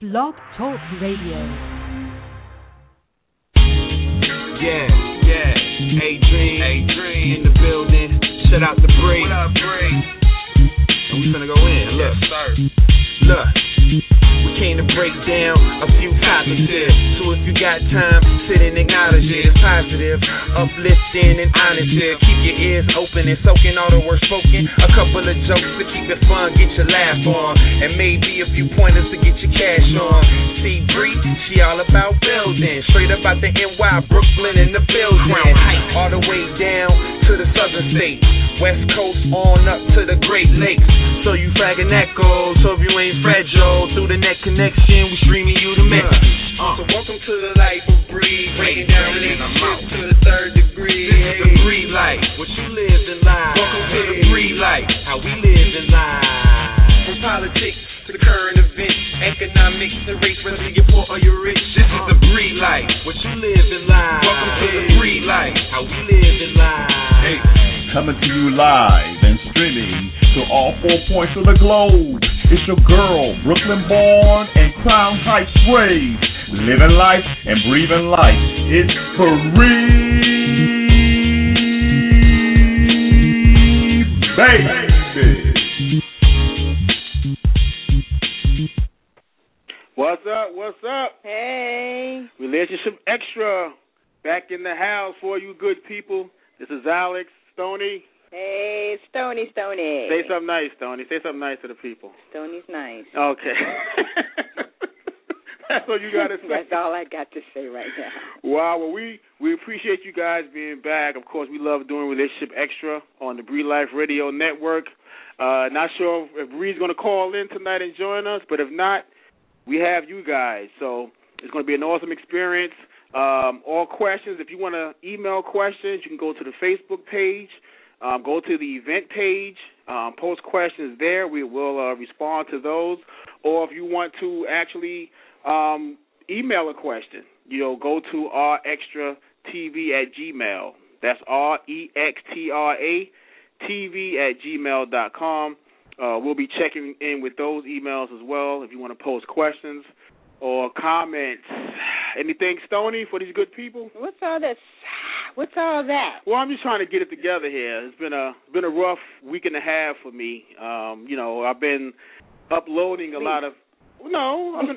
Blog Talk Radio. Yeah. A-Dream in the building. Shout out to Bree. What up, Bree? And we finna go in. Look. Yes, sir. Look. We came to break down a few topics here. So if you got time, sit and acknowledge it. It's positive, uplifting, and honest here. Keep your ears open and soaking all the words spoken. A couple of jokes to keep it fun, get your laugh on. And maybe a few pointers to get your cash on. See Bree, she all about building. Straight up out the NY, Brooklyn in the building. All the way down to the southern states. West Coast on up to the Great Lakes. So you fragging echoes, hope you ain't fragile. Through the net connection, we streaming you the message. So welcome to the life of Bree, breaking down relationships to the third degree. This is the Bree life, what you lived in life. Welcome to the Bree life, how we live in life. From politics to the current events, economics and race, whether you're poor or you're rich. This is the Bree life, what you lived in life. Welcome to the Bree life, how we live in life. Coming to you live and streaming to all 4 points of the globe. It's your girl, Brooklyn born and Crown Heights raised. Living life and breathing life. It's free, baby. What's up? Hey. Relationship Extra back in the house for you good people. This is Alex, Stoney. Hey, Stoney. Say something nice, Stoney. Say something nice to the people. Stoney's nice. Okay. That's what you got to say. That's all I got to say right now. Wow. Well, we appreciate you guys being back. Of course, we love doing Relationship Extra on the Bree Life Radio Network. Not sure if Bree's going to call in tonight and join us, but if not, we have you guys. So it's going to be an awesome experience. All questions, if you want to email questions, you can go to the Facebook page, go to the event page, post questions there. We will respond to those. Or if you want to actually email a question, go to rextratv@gmail. That's rextratv@gmail.com. We'll be checking in with those emails as well if you want to post questions or comments. Anything, Stoney, for these good people? What's all this? What's all that? Well, I'm just trying to get it together here. It's been a rough week and a half for me. I've been uploading a lot of. No, I've been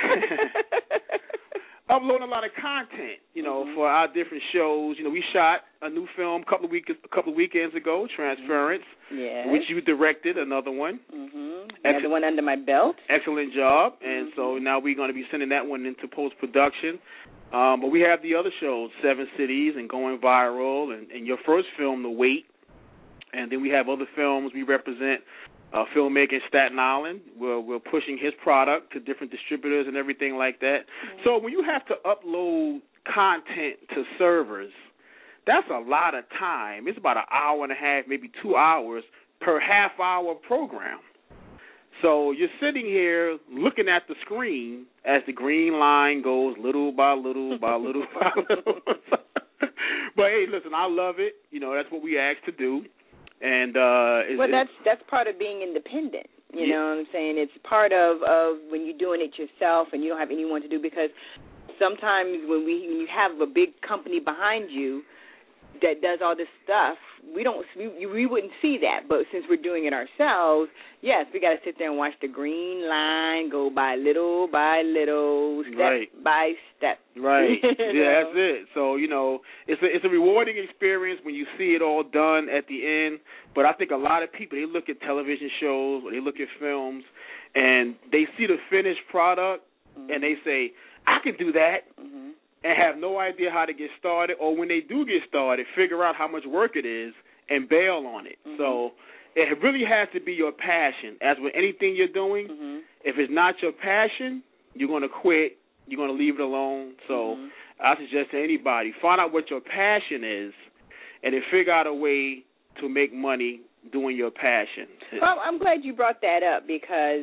uploading a lot of content. For our different shows. We shot a new film a couple of weekends ago, Transference, which you directed. Another one. Another one under my belt. Excellent job. And so now we're going to be sending that one into post-production. But we have the other shows, 7 Cities and Going Viral, and your first film, The Wait. And then we have other films we represent. Filmmaker in Staten Island. We're pushing his product to different distributors and everything like that. So when you have to upload content to servers, that's a lot of time. It's about an hour and a half, maybe 2 hours per half-hour program. So you're sitting here looking at the screen as the green line goes little by little by little by little. But, hey, listen, I love it. That's what we asked to do. And that's part of being independent. You know what I'm saying? It's part of when you're doing it yourself and you don't have anyone to do, because sometimes when you have a big company behind you that does all this stuff, we wouldn't see that. But since we're doing it ourselves, yes, we got to sit there and watch the green line go by little, step by step. Right. Yeah, that's it. So, it's a rewarding experience when you see it all done at the end. But I think a lot of people, they look at television shows or they look at films and they see the finished product and they say, I can do that. And have no idea how to get started, or when they do get started, figure out how much work it is and bail on it. So it really has to be your passion. As with anything you're doing, if it's not your passion, you're going to quit, you're going to leave it alone. So I suggest to anybody, find out what your passion is and then figure out a way to make money doing your passion. Well, I'm glad you brought that up, because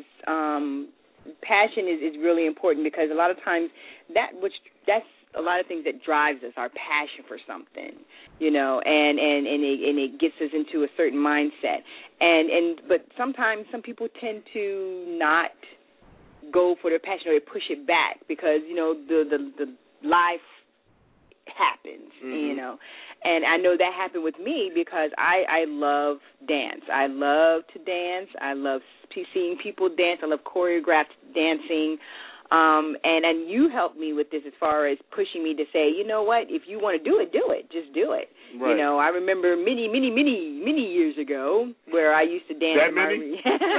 passion is really important, because a lot of times that's a lot of things that drives us, our passion for something, and it gets us into a certain mindset. But sometimes some people tend to not go for their passion or they push it back because, you know, the life happens, you know. And I know that happened with me because I love dance. I love to dance. I love seeing people dance. I love choreographed dancing. And you helped me with this as far as pushing me to say, you know what, if you want to do it, just do it. Right. You know, I remember many years ago where I used to dance in my room.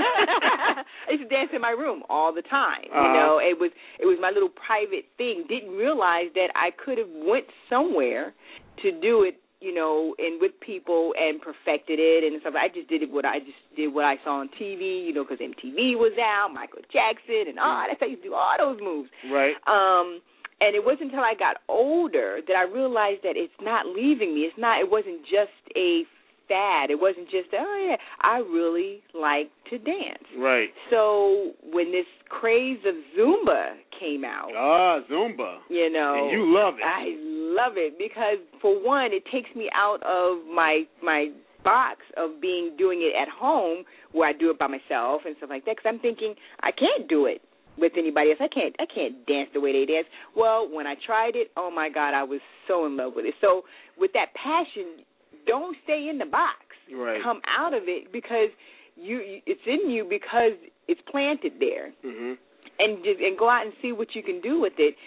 I used to dance in my room all the time. You know, it was my little private thing. Didn't realize that I could have went somewhere to do it, you know, and with people and perfected it and stuff. I just did what I saw on TV, you know, because MTV was out, Michael Jackson, and that's how I used to do all those moves. Right. And it wasn't until I got older that I realized that it's not leaving me. It wasn't just a fad. It wasn't just, I really like to dance. Right. So when this craze of Zumba came out. Zumba. You know. And you love it. I love it because, for one, it takes me out of my box of doing it at home where I do it by myself and stuff like that, because I'm thinking I can't do it with anybody else. I can't dance the way they dance. Well, when I tried it, oh my God, I was so in love with it. So with that passion, don't stay in the box. Right. Come out of it because it's in you because it's planted there. And go out and see what you can do with it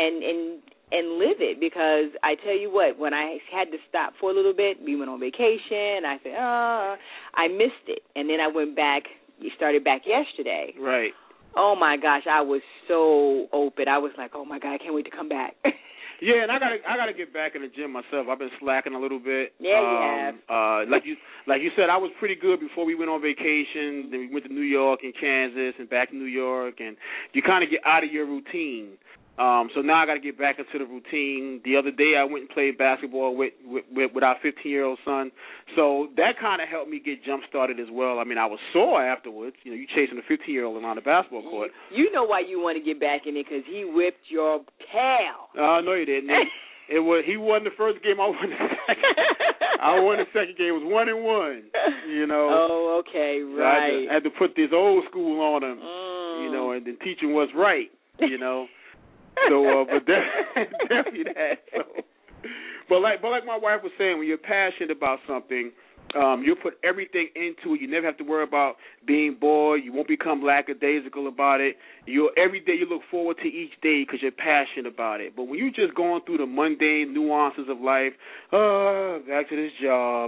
and live it, because I tell you what, when I had to stop for a little bit, we went on vacation, I said, I missed it. And then I went back, started back yesterday. Right. Oh, my gosh, I was so open. I was like, oh, my God, I can't wait to come back. Yeah, and I gotta get back in the gym myself. I've been slacking a little bit. Yeah, you have. Like you said, I was pretty good before we went on vacation. Then we went to New York and Kansas and back to New York, and you kind of get out of your routine. So now I got to get back into the routine. The other day I went and played basketball with our 15-year-old son. So that kind of helped me get jump-started as well. I mean, I was sore afterwards. You know, you chasing a 15-year-old around the basketball court. You know why you want to get back in it, because he whipped your tail. No, he didn't. He won the first game. I won the second. I won the second game. It was 1-1. You know. Oh, okay, right. So I had to put this old school on him. You know, and then teach him what's right. You know. So, but definitely that. So, but like my wife was saying, when you're passionate about something, you'll put everything into it. You never have to worry about being bored. You won't become lackadaisical about it. Every day you look forward to each day because you're passionate about it. But when you're just going through the mundane nuances of life, back to this job,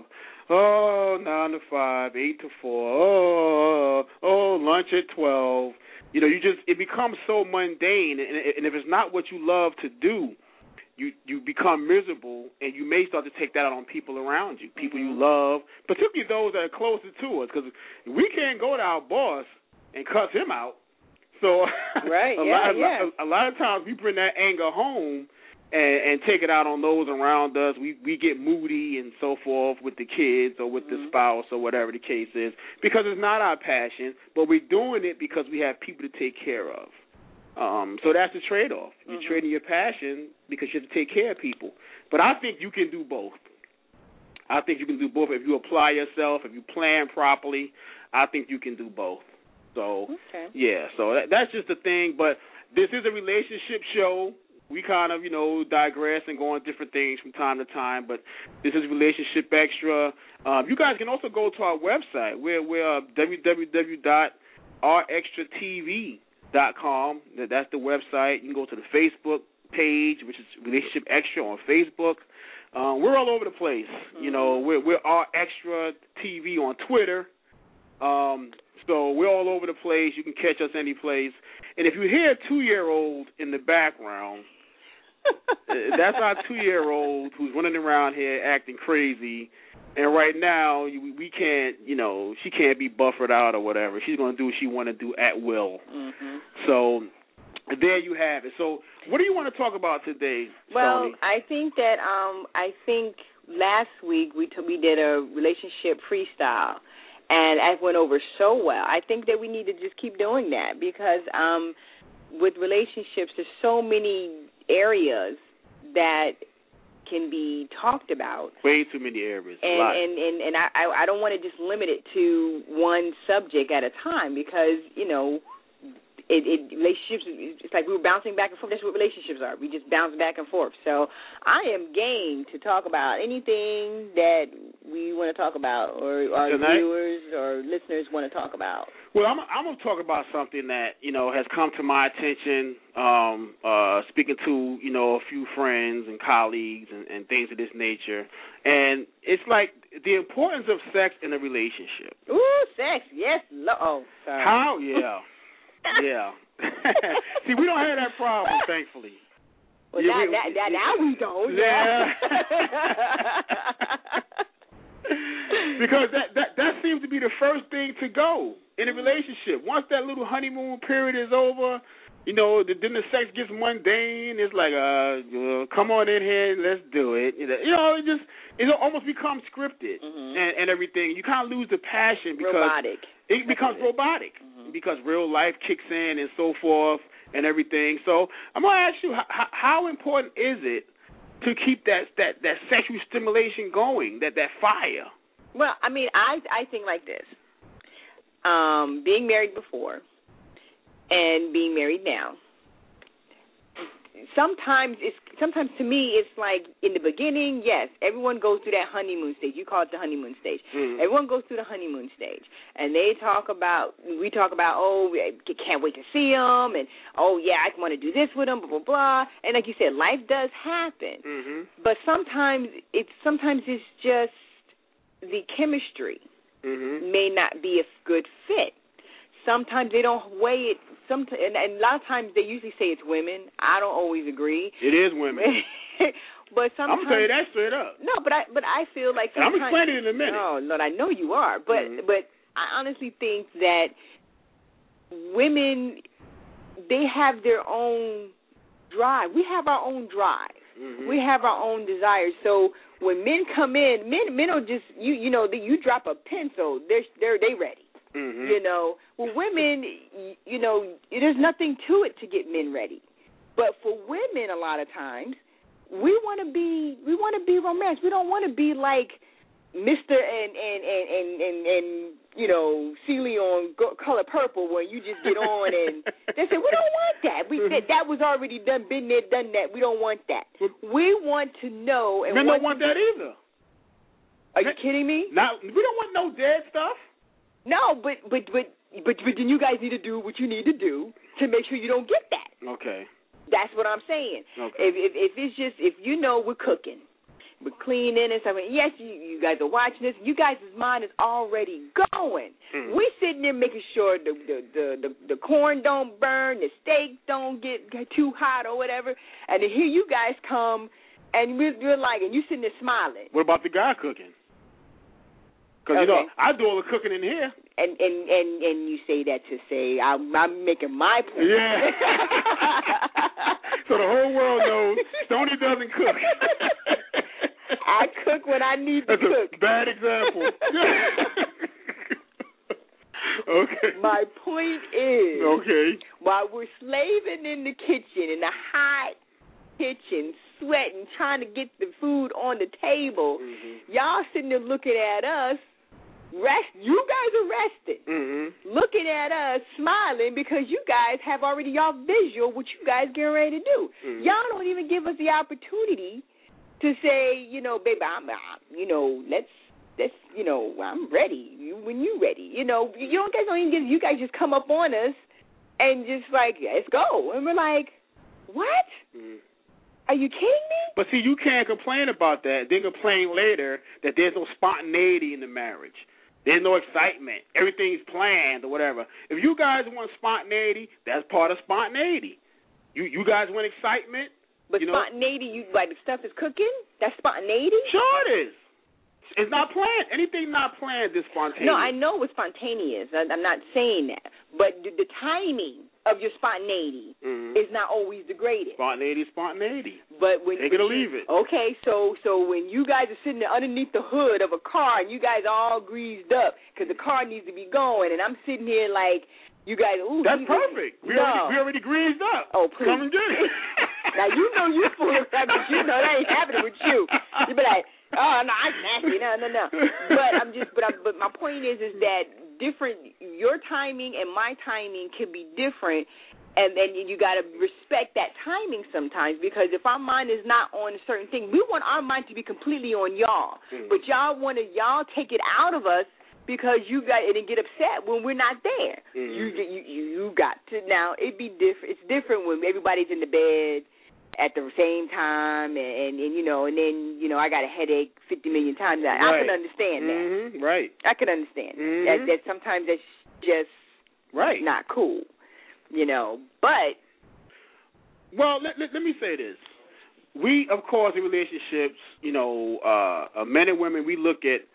9 to 5, 8 to 4, lunch at 12. You know, it becomes so mundane, and if it's not what you love to do, you become miserable, and you may start to take that out on people around you, people you love, particularly those that are closer to us, because we can't go to our boss and cuss him out. So right, a lot of times we bring that anger home and take it out on those around us. We get moody and so forth with the kids or with the spouse or whatever the case is, because it's not our passion, but we're doing it because we have people to take care of. So that's the trade-off. You're trading your passion because you have to take care of people. But I think you can do both. I think you can do both if you apply yourself, if you plan properly. I think you can do both. So, yeah, so that's just the thing. But this is a relationship show. We kind of, digress and go on different things from time to time, but this is Relationship Extra. You guys can also go to our website. We're www.rextratv.com. That's the website. You can go to the Facebook page, which is Relationship Extra on Facebook. We're all over the place. We're R Extra TV on Twitter. So we're all over the place. You can catch us any place. And if you hear a 2-year-old in the background, that's our 2-year-old who's running around here acting crazy. And right now, we can't, she can't be buffered out or whatever. She's going to do what she want to do at will. So there you have it. So what do you want to talk about today, Well, Stoney? I think that last week we did a relationship freestyle, and it went over so well. I think that we need to just keep doing that because with relationships, there's so many areas that can be talked about. Way too many areas. And I don't want to just limit it to one subject at a time because, relationships, it's like we were bouncing back and forth. That's what relationships are. We just bounce back and forth. So I am game to talk about anything that we want to talk about, or our viewers or listeners want to talk about. Well, I'm going to talk about something that, has come to my attention, speaking to, a few friends and colleagues and things of this nature. And it's like the importance of sex in a relationship. Ooh, sex, yes. Sorry. How? Yeah. Yeah. See, we don't have that problem, thankfully. Well, now we don't. Yeah. Because that seems to be the first thing to go in a relationship. Once that little honeymoon period is over, then the sex gets mundane. It's like, come on in here, let's do it. It almost becomes scripted and everything. You kind of lose the passion because robotic. It becomes robotic because real life kicks in and so forth and everything. So I'm going to ask you, how important is it to keep that sexual stimulation going, that fire? Well, I mean, I think like this. Being married before and being married now, sometimes to me it's like in the beginning, yes, everyone goes through that honeymoon stage. You call it the honeymoon stage. Everyone goes through the honeymoon stage, and we talk about, oh, can't wait to see them, and oh yeah, I want to do this with them, blah blah blah. And like you said, life does happen, but sometimes it's just the chemistry may not be a good fit. Sometimes they don't weigh it. And a lot of times they usually say it's women. I don't always agree. It is women. But sometimes I'm gonna tell you that straight up. No, but I feel like sometimes, I'm explaining it in a minute. Oh, Lord, I know you are. But I honestly think that women, they have their own drive. We have our own drive. We have our own desires. So when men come in, men are just you drop a pencil, they ready. Well, women, there's nothing to it to get men ready. But for women, a lot of times, we want to be romantic. We don't want to be like Mr. and Celie on Color Purple, where you just get on and they say we don't want that. That was already done, been there, done that. We don't want that. We want to know. And men don't want that either. Are you kidding me? Now we don't want no dead stuff. No, but then you guys need to do what you need to do to make sure you don't get that. Okay. That's what I'm saying. Okay. If it's just, we're cooking, we're cleaning and stuff, and yes, you guys are watching this, you guys' mind is already going. We sitting there making sure the corn don't burn, the steak don't get too hot or whatever, and then here you guys come, and you're like, and you sitting there smiling. What about the guy cooking? Because, I do all the cooking in here. And you say that to say, I'm making my point. Yeah. So the whole world knows Stoney doesn't cook. I cook when I need to cook. That's a bad example. Okay. My point is, while we're slaving in the kitchen, in the hot kitchen, sweating, trying to get the food on the table, y'all sitting there looking at us, you guys are rested, looking at us, smiling, because you guys have already y'all visual what you guys getting ready to do. Y'all don't even give us the opportunity to say, baby, I'm ready. When you ready, you guys don't even give. You guys just come up on us and just like, let's go, and we're like, what? Are you kidding me? But see, you can't complain about that, then complain later that there's no spontaneity in the marriage. There's no excitement. Everything's planned or whatever. If you guys want spontaneity, that's part of spontaneity. You guys want excitement. But spontaneity, like the stuff is cooking? That's spontaneity? Sure it is. It's not planned. Anything not planned is spontaneous. No, I know what's spontaneous. I'm not saying that. But the timing of your spontaneity is not always the greatest. Spontaneity is spontaneity. But when take it or leave it. Okay, so when you guys are sitting there underneath the hood of a car and you guys are all greased up because the car needs to be going, and I'm sitting here like, you guys, ooh. That's perfect. We already greased up. Oh, please. Come and get it. Now, you're full of crap, but that ain't happening with you. You be like, oh, no, I'm nasty. No. But my point is that different. Your timing and my timing can be different. And then you got to respect that timing sometimes, because if our mind is not on a certain thing, we want our mind to be completely on y'all. But y'all take it out of us because you got it and get upset when we're not there. You got to now. It'd be different. It's different when everybody's in the bed at the same time, and then I got a headache 50 million times. I can understand that. Right. I can understand that sometimes that's just not cool. But well, let me say this. We, of course, in relationships, men and women, we look at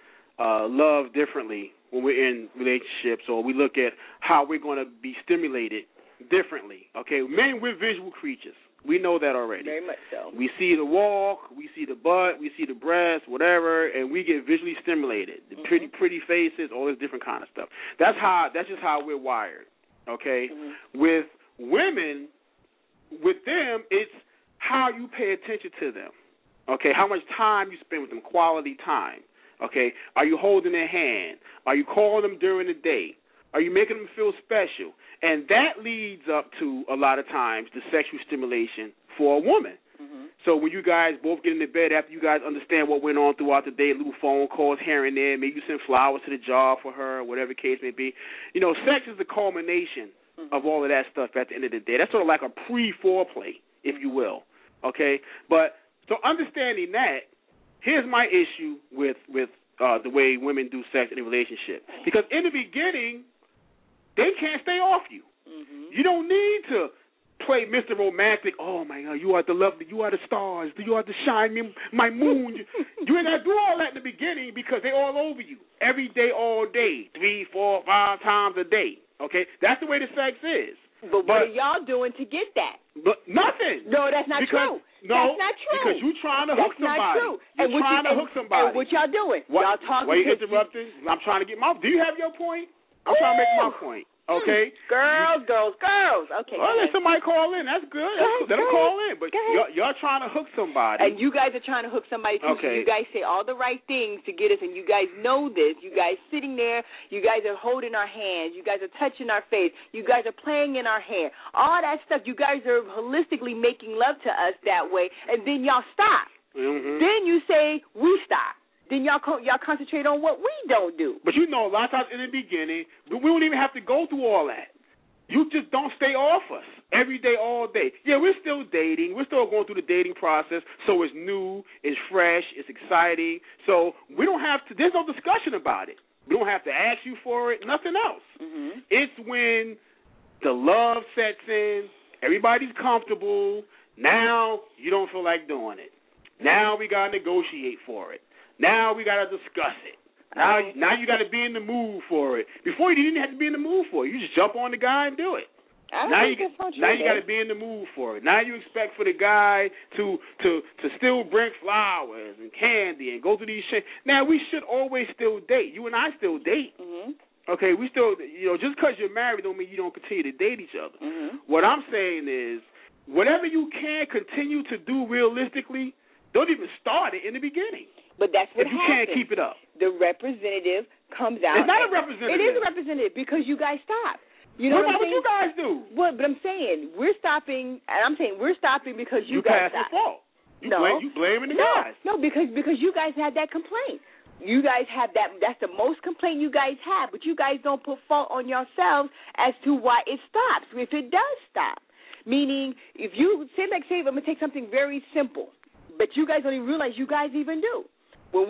love differently when we're in relationships, or we look at how we're going to be stimulated differently. Okay, men, we're visual creatures. We know that already. Very much so. We see the walk, we see the butt, we see the breast, whatever, and we get visually stimulated. The pretty faces, all this different kind of stuff. That's just how we're wired. Okay, with women, with them, it's how you pay attention to them. Okay, how much time you spend with them, quality time. Okay, are you holding their hand? Are you calling them during the day? Are you making them feel special? And that leads up to, a lot of times, the sexual stimulation for a woman. So when you guys both get into bed after you guys understand what went on throughout the day, little phone calls here and there, maybe you send flowers to the job for her, whatever the case may be. Sex is the culmination of all of that stuff at the end of the day. That's sort of like a pre-foreplay, if you will. Okay? But so understanding that, here's my issue with the way women do sex in a relationship. Because in the beginning, they can't stay off you. You don't need to play Mr. Romantic. Oh, my God, you are the lovely, you are the stars, you are the shine, my moon. You ain't got to do all that in the beginning because they all over you every day, all day, 3, 4, 5 times a day. Okay? That's the way the sex is. But what are y'all doing to get that? But nothing. No, that's not true. No, that's not true. Because you're trying to hook somebody. That's not true. You're trying to hook somebody. And what y'all doing? What? Y'all talking. Why you interrupting? I'm trying to get my. Do you have your point? I'm trying to make my point. Okay. Girls. Okay. Well, let somebody call in. That's good. Let them call in. But y'all trying to hook somebody. And you guys are trying to hook somebody too. Okay. So you guys say all the right things to get us, and you guys know this. You guys sitting there. You guys are holding our hands. You guys are touching our face. You guys are playing in our hair. All that stuff. You guys are holistically making love to us that way, and then y'all stop. Then you say we stop. Then y'all concentrate on what we don't do. But a lot of times in the beginning, we don't even have to go through all that. You just don't stay off us every day, all day. Yeah, we're still dating. We're still going through the dating process, so it's new, it's fresh, it's exciting. So we don't have to, there's no discussion about it. We don't have to ask you for it, nothing else. It's when the love sets in, everybody's comfortable, now you don't feel like doing it. Now we got to negotiate for it. Now we got to discuss it. Now you got to be in the mood for it. Before you didn't have to be in the mood for it. You just jump on the guy and do it. Now you got to be in the mood for it. Now you expect for the guy to still bring flowers and candy and go through these shit. Now we should always still date. You and I still date. Okay, we still, just because you're married don't mean you don't continue to date each other. What I'm saying is, whatever you can continue to do realistically, don't even start it in the beginning. But that's what happens. If you can't keep it up. The representative comes out. It's not a representative. It is a representative because you guys stop. What about what you guys do? Well, but I'm saying we're stopping, and I'm saying we're stopping because you guys pass the fault. You blaming the guys. No, because you guys had that complaint. You guys have that. That's the most complaint you guys have, but you guys don't put fault on yourselves as to why it stops, if it does stop. Meaning, if you, say, I'm going to take something very simple, but you guys don't even realize you guys even do. When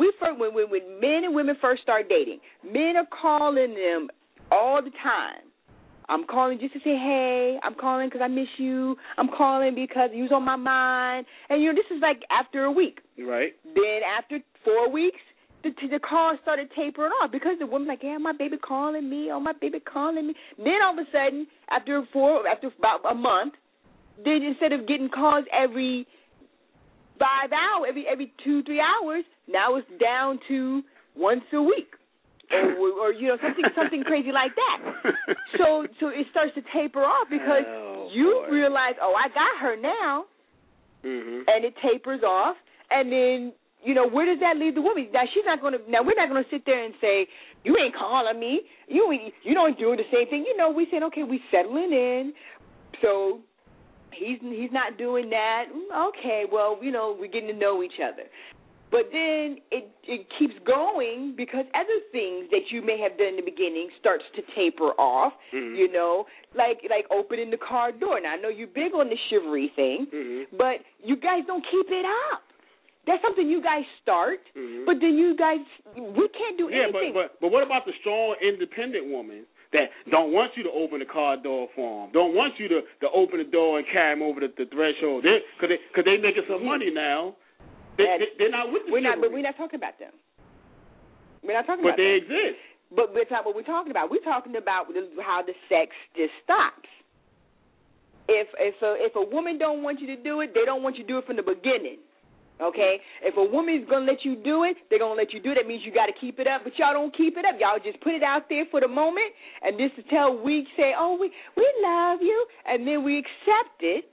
men and women first start dating, men are calling them all the time. I'm calling just to say, hey, I'm calling because I miss you. I'm calling because you was on my mind. And, this is like after a week. Right. Then after 4 weeks, the calls started tapering off because the woman's like, yeah, my baby calling me. Oh, my baby calling me. Then all of a sudden, after about a month, then instead of getting calls every 5 hours, every 2-3 hours, now it's down to once a week, or something crazy like that. So it starts to taper off because realize, I got her now, and it tapers off, and then where does that leave the woman? Now we're not gonna sit there and say, you ain't calling me. You don't do the same thing. We said, okay, we settling in. So he's not doing that. Okay, well, we're getting to know each other. But then it keeps going because other things that you may have done in the beginning starts to taper off, like opening the car door. Now, I know you're big on the chivalry thing, but you guys don't keep it up. That's something you guys start, but then we can't do anything. Yeah, but what about the strong, independent woman that don't want you to open the car door for them, don't want you to open the door and carry them over the threshold? Because they making some money now. They're not with the chivalry. But we're not talking about them. We're not talking about them. But they exist. But that's not what we're talking about. We're talking about how the sex just stops. If a woman don't want you to do it, they don't want you to do it from the beginning. Okay? If a woman's going to let you do it, they're going to let you do it. That means you got to keep it up. But y'all don't keep it up. Y'all just put it out there for the moment, and this is till we say, oh, we love you, and then we accept it.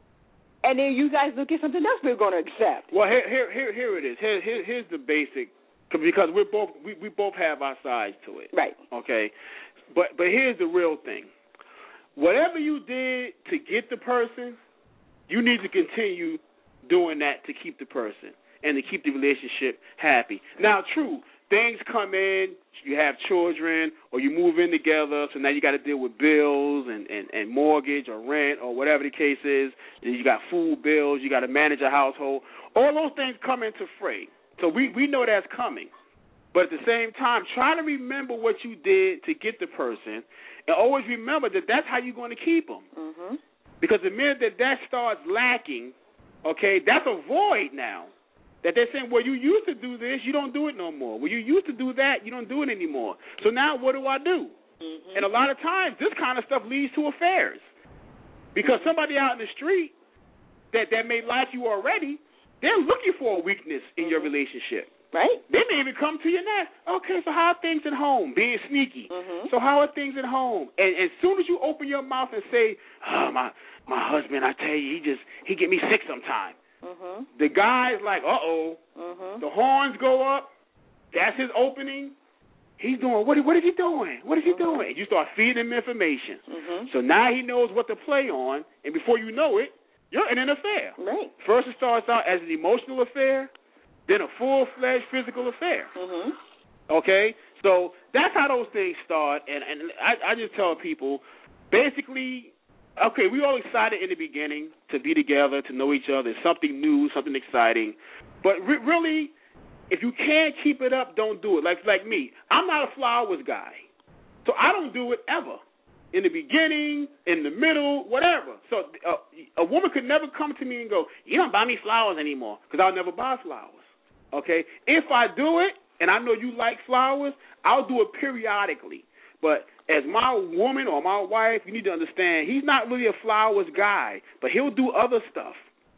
And then you guys look at something else we're going to accept. Well, here it is. Here's the basic, because we both have our sides to it. Right. Okay. But here's the real thing. Whatever you did to get the person, you need to continue doing that to keep the person and to keep the relationship happy. Now, true, things come in, you have children, or you move in together, so now you got to deal with bills and mortgage or rent or whatever the case is. Then you got food bills, you got to manage a household. All those things come into fray. So we know that's coming. But at the same time, try to remember what you did to get the person, and always remember that that's how you're going to keep them. Mm-hmm. Because the minute that starts lacking, okay, that's a void now. That they're saying, well, you used to do this, you don't do it no more. Well, you used to do that, you don't do it anymore. So now what do I do? Mm-hmm. And a lot of times this kind of stuff leads to affairs. Because somebody out in the street that may like you already, they're looking for a weakness in your relationship. Right. They may even come to you now. Okay, so how are things at home? Being sneaky. Mm-hmm. So how are things at home? And as soon as you open your mouth and say, oh, my husband, I tell you, he get me sick sometimes. Mm-hmm. The guy's like, uh-oh. Mm-hmm. The horns go up. That's his opening. He's doing, what is he doing? What is he doing? And you start feeding him information. Mm-hmm. So now he knows what to play on, and before you know it, you're in an affair. Right. First it starts out as an emotional affair, then a full-fledged physical affair. Mm-hmm. Okay? So that's how those things start, and I just tell people, basically, okay, we all excited in the beginning to be together, to know each other, something new, something exciting. But really, if you can't keep it up, don't do it. Like me, I'm not a flowers guy, so I don't do it ever. In the beginning, in the middle, whatever. So a woman could never come to me and go, you don't buy me flowers anymore, because I'll never buy flowers. Okay? If I do it, and I know you like flowers, I'll do it periodically. But as my woman or my wife, you need to understand, he's not really a flowers guy, but he'll do other stuff.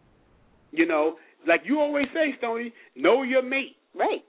You know, like you always say, Stoney, know your mate. Right.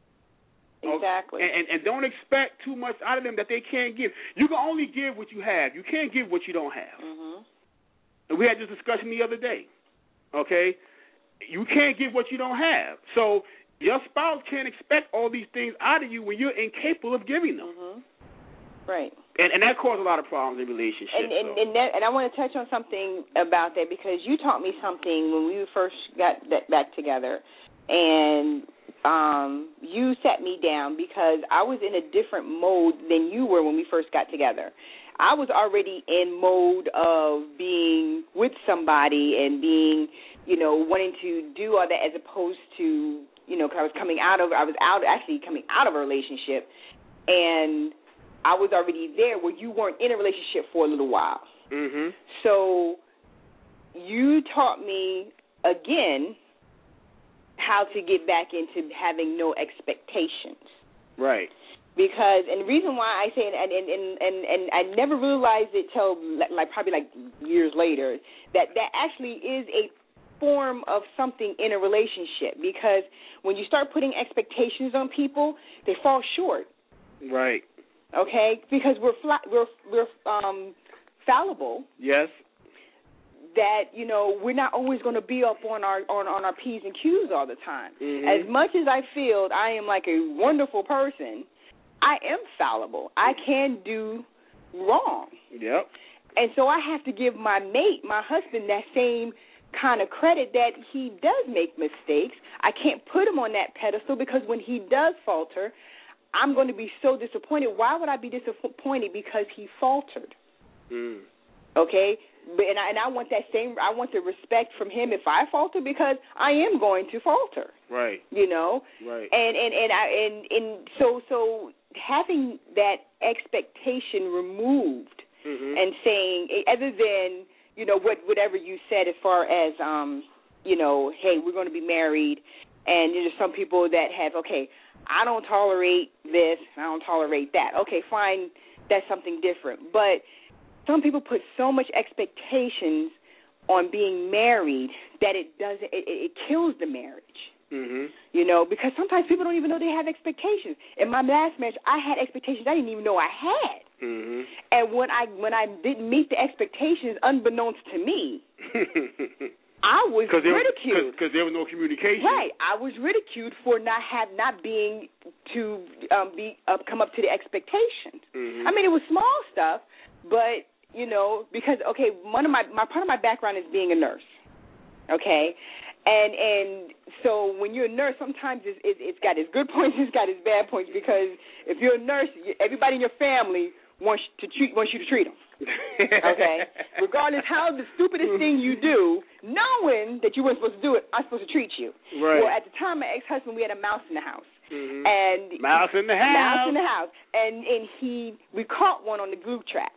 Exactly. And don't expect too much out of them that they can't give. You can only give what you have. You can't give what you don't have. Mm-hmm. And we had this discussion the other day. Okay? You can't give what you don't have. So your spouse can't expect all these things out of you when you're incapable of giving them. Mm-hmm. Right. And that caused a lot of problems in relationships. And I want to touch on something about that, because you taught me something when we first got back together, and you sat me down because I was in a different mode than you were when we first got together. I was already in mode of being with somebody and being, wanting to do all that, as opposed to, because I was coming out of a relationship, and I was already there where you weren't in a relationship for a little while. Mm-hmm. So you taught me, again, how to get back into having no expectations. Right. Because, and the reason why I say it, and I never realized it till probably years later, that actually is a form of something in a relationship. Because when you start putting expectations on people, they fall short. Right. Okay, because we're fallible. Yes. that, you know, we're not always going to be up on our P's and Q's all the time. As much as I feel I am like a wonderful person, I am fallible. I can do wrong. Yep. And so I have to give my mate, my husband, that same kind of credit that he does make mistakes. I can't put him on that pedestal because when he does falter, I'm going to be so disappointed. Why would I be disappointed because he faltered? Okay? And I want that same, I want the respect from him if I falter because I am going to falter. Right. You know? Right. And so having that expectation removed and saying, other than, you know, whatever you said as far as, you know, hey, we're going to be married, and there's some people that have, okay, I don't tolerate this, I don't tolerate that. Okay, fine, that's something different. But some people put so much expectations on being married that it kills the marriage. You know, because sometimes people don't even know they have expectations. In my last marriage, I had expectations I didn't even know I had. And when I didn't meet the expectations, unbeknownst to me, I was ridiculed because there was no communication. Right, I was ridiculed for not being to come up to the expectations. I mean, it was small stuff, but you know, because okay, part of my background is being a nurse. Okay. And so when you're a nurse, sometimes it's got its good points, it's got its bad points, because if you're a nurse, everybody in your family wants you to treat them. Okay? Regardless how the stupidest thing you do, knowing that you weren't supposed to do it, I'm supposed to treat you. Right. Well, at the time, my ex-husband, we had a mouse in the house. And mouse in the house. Mouse in the house. And we caught one on the glue trap.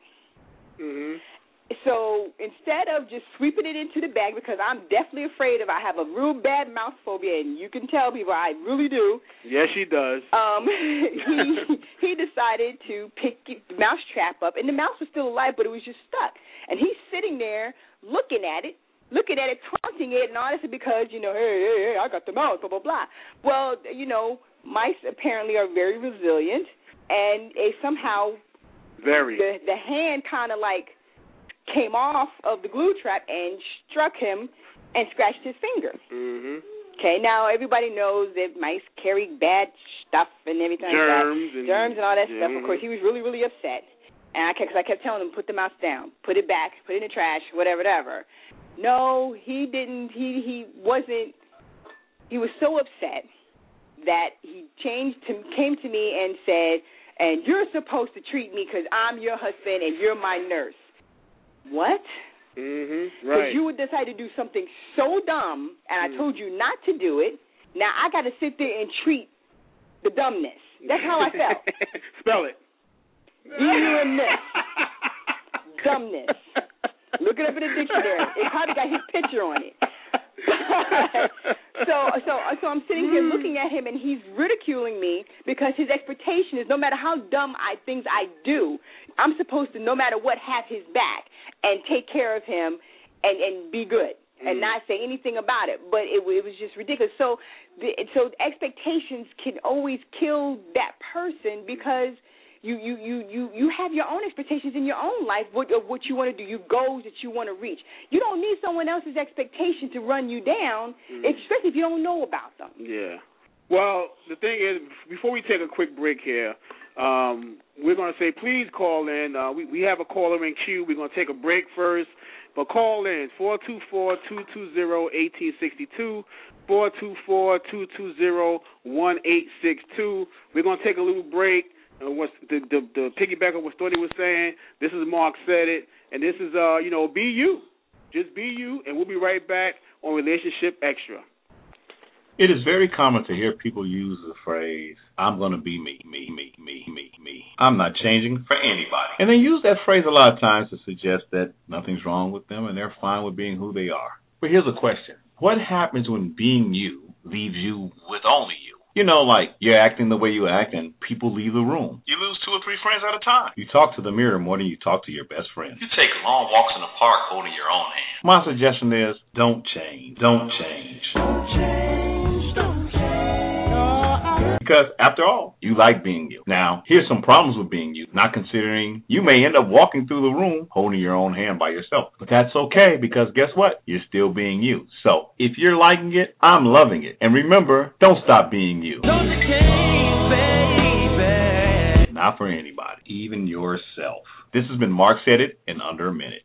So instead of just sweeping it into the bag, because I'm definitely afraid I have a real bad mouse phobia, and you can tell people I really do. Yes, she does. He decided to pick the mouse trap up, and the mouse was still alive, but it was just stuck. And he's sitting there looking at it, taunting it, and all this because, you know, hey, I got the mouse, blah, blah, blah. Well, you know, mice apparently are very resilient, and somehow the hand kind of like came off of the glue trap and struck him and scratched his finger. Okay, now everybody knows that mice carry bad stuff and everything germs like that. Germs and all that stuff. Of course, he was really, really upset. And I kept telling him, put the mouse down, put it back, put it in the trash, whatever. No, he didn't. He wasn't. He was so upset that he came to me and said, and you're supposed to treat me because I'm your husband and you're my nurse. What? Right. Because you would decide to do something so dumb, and I told you not to do it. Now I got to sit there and treat the dumbness. That's how I felt. Spell it. D-U-M-ness. Dumbness. Look it up in the dictionary. It probably got his picture on it. So I'm sitting here looking at him, and he's ridiculing me because his expectation is no matter how dumb things I do, I'm supposed to, no matter what, have his back and take care of him and be good and not say anything about it. But it was just ridiculous. So expectations can always kill that person because you have your own expectations in your own life, what you want to do, your goals that you want to reach. You don't need someone else's expectation to run you down, especially if you don't know about them. Yeah. Well, the thing is, before we take a quick break here, we're going to say please call in. We have a caller in queue. We're going to take a break first, but call in 424-220-1862, 424-220-1862. We're going to take a little break. What's the piggyback of what Storty was saying? This is Mark Said It, and this is be you, just be you, and we'll be right back on Relationship Extra. It is very common to hear people use the phrase, I'm going to be me. I'm not changing for anybody. And they use that phrase a lot of times to suggest that nothing's wrong with them and they're fine with being who they are. But here's a question. What happens when being you leaves you with only you? You know, like you're acting the way you act and people leave the room. You lose 2 or 3 friends at a time. You talk to the mirror more than you talk to your best friend. You take long walks in the park holding your own hand. My suggestion is don't change. Don't change. Don't change. Don't change. Because, after all, you like being you. Now, here's some problems with being you. Not considering you may end up walking through the room holding your own hand by yourself. But that's okay, because guess what? You're still being you. So, if you're liking it, I'm loving it. And remember, don't stop being you. Not for anybody, even yourself. This has been Mark Said It in under a minute.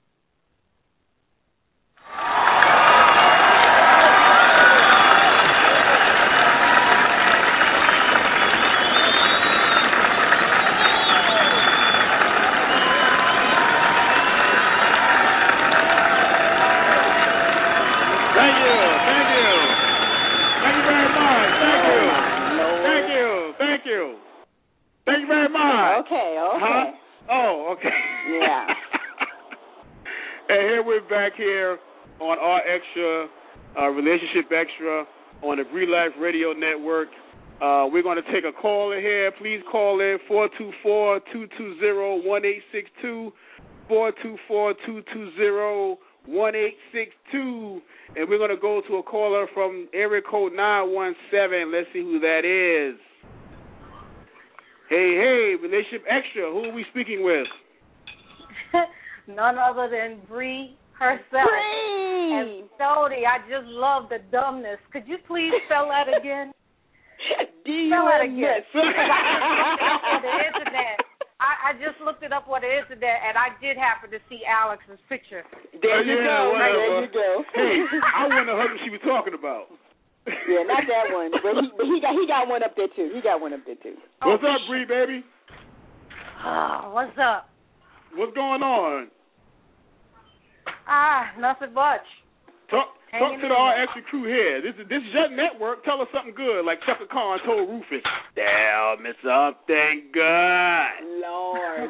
Okay. Huh? Oh, okay. Yeah. And here we're back here on our extra, Relationship Extra on the Bree Life Radio Network. We're going to take a caller here. Please call in 424-220-1862, 424-220-1862. And we're going to go to a caller from area code 917. Let's see who that is. Hey, Relationship Extra. Who are we speaking with? None other than Bree herself. Bree! And Sodi, I just love the dumbness. Could you please spell that again? Spell that again. The internet. I just looked it up on the internet, and I did happen to see Alex's picture. There you go. Hey, I wonder who she was talking about. Yeah, not that one, but he got one up there too. What's up, Bree, baby? Oh, what's up? What's going on? Nothing much. Talk to the our extra crew here. This is your network. Tell us something good, like Chaka Khan told Rufus. Tell me something good. Lord.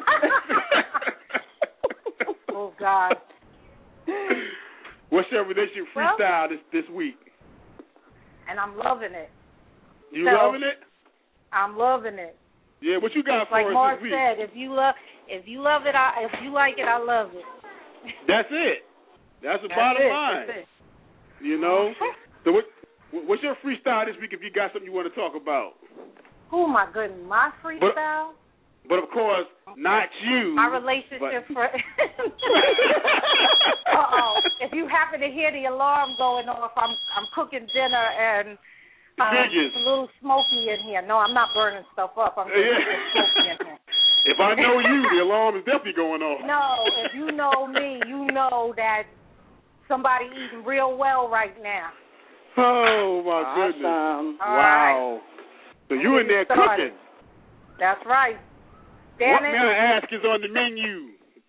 Oh God. What's your relationship freestyle this week? And I'm loving it. You loving it? I'm loving it. Yeah, what you got for like us Mark this week? said, if you love it, if you like it, I love it. That's it. That's the bottom line. That's it. You know. So what's your freestyle this week? If you got something you want to talk about? Oh my goodness, my freestyle. But of course, not you. My relationship. If you happen to hear the alarm going off, I'm cooking dinner and. It's a little smoky in here. No, I'm not burning stuff up. I'm just smoky in here. If I know you, the alarm is definitely going off. No, if you know me, you know that somebody eating real well right now. Oh, my goodness. Awesome. Wow. So you in there cooking. That's right. What kind of ask is on the menu?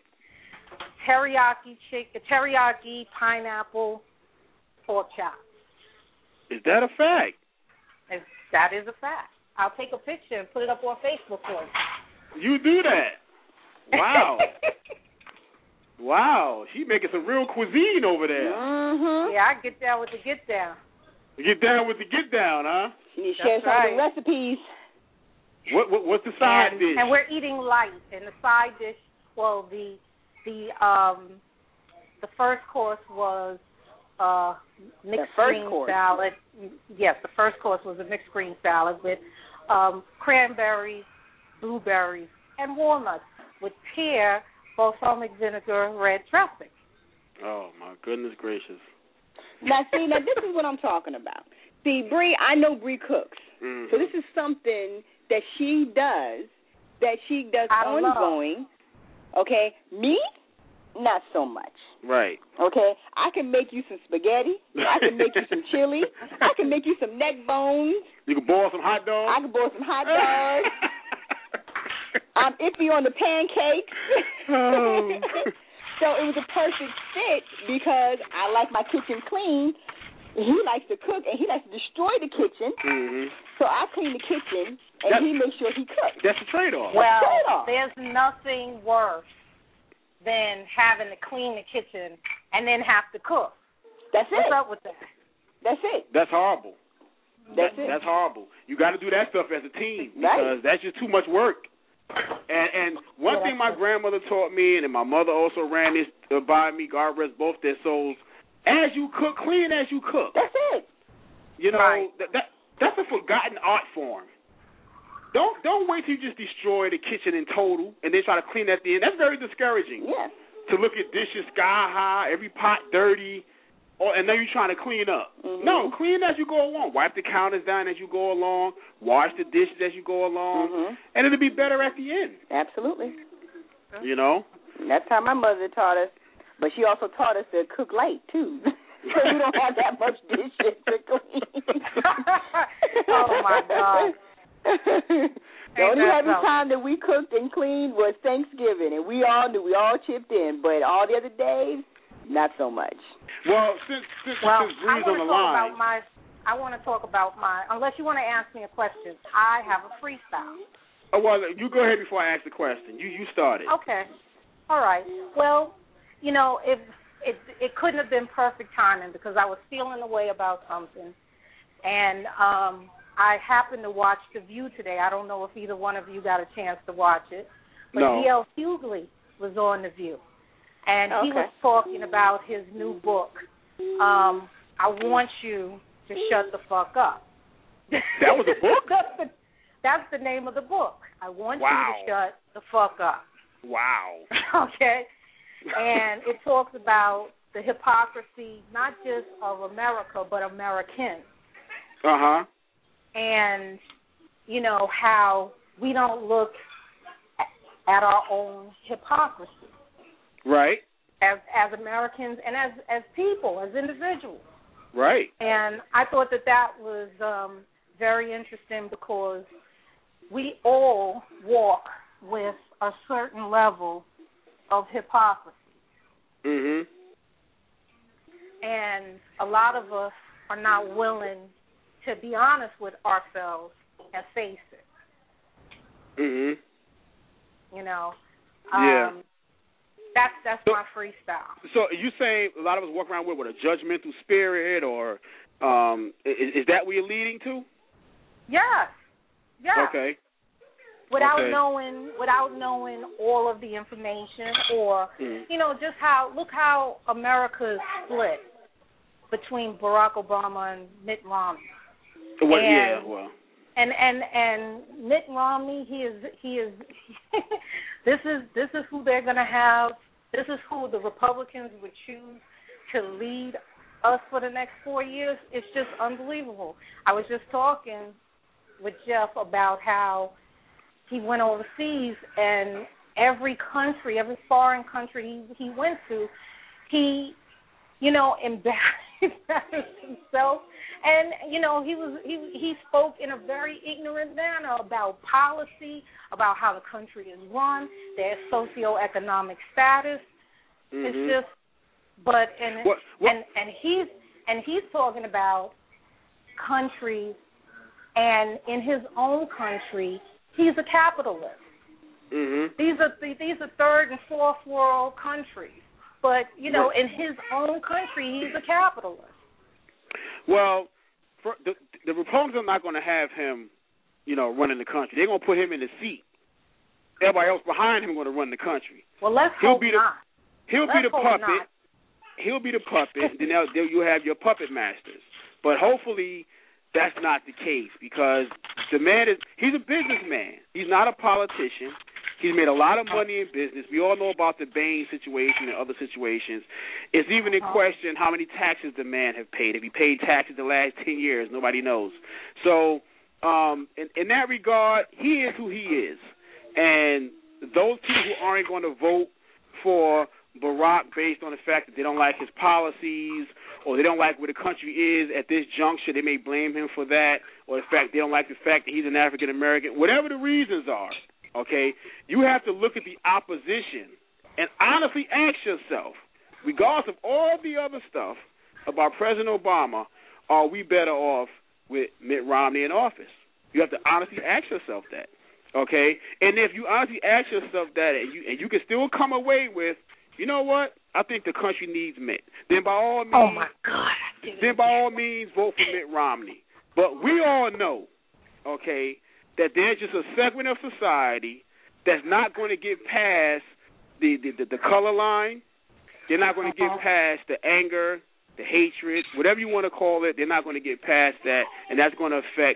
Teriyaki pineapple pork chop. Is that a fact? That is a fact. I'll take a picture and put it up on Facebook for you. You do that. Wow. Wow. She making some real cuisine over there. Mm-hmm. Yeah, I get down with the get down. Get down with the get down, huh? She needs to share some of the recipes. What's the side dish? And we're eating light. And the side dish, well, the first course was mixed green salad. Yes, the first course was a mixed green salad with cranberries, blueberries, and walnuts with pear, balsamic vinegar, red dressing. Oh, my goodness gracious. Now, this is what I'm talking about. See, Bree, I know Bree cooks. Mm-hmm. So this is something that she does ongoing. Okay? Me? Not so much. Right. Okay? I can make you some spaghetti. I can make you some chili. I can make you some neck bones. You can boil some hot dogs. I can boil some hot dogs. I'm iffy on the pancakes. Oh. So it was a perfect fit because I like my kitchen clean. He likes to cook, and he likes to destroy the kitchen. Mm-hmm. So I clean the kitchen, and he makes sure he cooks. That's a trade-off. Well, there's nothing worse than having to clean the kitchen and then have to cook. That's it. What's up with that? That's it. That's horrible. That's it. That's horrible. You got to do that stuff as a team because that's just too much work. And one thing my grandmother taught me, and my mother also ran this by me, God rest both their souls, as you cook, clean as you cook. That's it. You know, that's a forgotten art form. Don't wait till you just destroy the kitchen in total and then try to clean at the end. That's very discouraging. Yes. To look at dishes sky high, every pot dirty, and then you're trying to clean up. Mm-hmm. No, clean as you go along. Wipe the counters down as you go along. Wash the dishes as you go along, and it'll be better at the end. Absolutely. You know. That's how my mother taught us, but she also taught us to cook light too. So you don't have that much dishes to clean. Oh my God. The only happy time that we cooked and cleaned was Thanksgiving, and we all knew, we all chipped in. But all the other days, not so much. Well, since Bree's on the line, I want to talk about my. Unless you want to ask me a question, I have a freestyle. Oh well, you go ahead before I ask the question. You started. Okay. All right. Well, you know, it couldn't have been perfect timing because I was feeling a way about something, and I happened to watch The View today. I don't know if either one of you got a chance to watch it, but D.L. Hughley was on The View, and he was talking about his new book, I Want You to Shut the Fuck Up. That was a book? That's the name of the book. I Want You to Shut the Fuck Up. Wow. Okay? And it talks about the hypocrisy, not just of America, but Americans. Uh-huh. And, you know, how we don't look at our own hypocrisy. Right. As Americans and as people, as individuals. Right. And I thought that was very interesting because we all walk with a certain level of hypocrisy. Mhm. And a lot of us are not willing to be honest with ourselves and face it. Mhm. You know. Yeah. That's my freestyle. So you saying a lot of us walk around with a judgmental spirit, or is that what you're leading to? Yes. Yeah. Okay. Without knowing all of the information, or you know, just look how America is split between Barack Obama and Mitt Romney. Well, And Mitt Romney, he is this is who they're going to have. This is who the Republicans would choose to lead us for the next 4 years. It's just unbelievable. I was just talking with Jeff about how he went overseas, and every foreign country he went to, he, you know, embarrassed himself. And, you know, he spoke in a very ignorant manner about policy, about how the country is run, their socioeconomic status. Mm-hmm. It's just, and he's talking about countries, and in his own country, he's a capitalist. Mm-hmm. These are third and fourth world countries, but you know, in his own country, he's a capitalist. Well, the Republicans are not going to have him, you know, running the country. They're going to put him in the seat. Everybody else behind him is going to run the country. Well, let's hope not. He'll be the puppet. He'll be the puppet. Then you'll have your puppet masters. But hopefully that's not the case, because the man he's a businessman. He's not a politician. He's made a lot of money in business. We all know about the Bain situation and other situations. It's even in question how many taxes the man have paid. If he paid taxes the last 10 years, nobody knows. So in that regard, he is who he is. And those people who aren't going to vote for Barack based on the fact that they don't like his policies, or they don't like where the country is at this juncture, they may blame him for that, or the fact they don't like the fact that he's an African American. Whatever the reasons are, okay, you have to look at the opposition and honestly ask yourself, regardless of all the other stuff about President Obama, are we better off with Mitt Romney in office? You have to honestly ask yourself that, okay? And if you honestly ask yourself that, and you can still come away with, you know what, I think the country needs Mitt, then by all means, oh my God, then by all means vote for Mitt Romney. But we all know, okay, that there's just a segment of society that's not going to get past the color line. They're not going to get past the anger, the hatred, whatever you want to call it. They're not going to get past that, and that's going to affect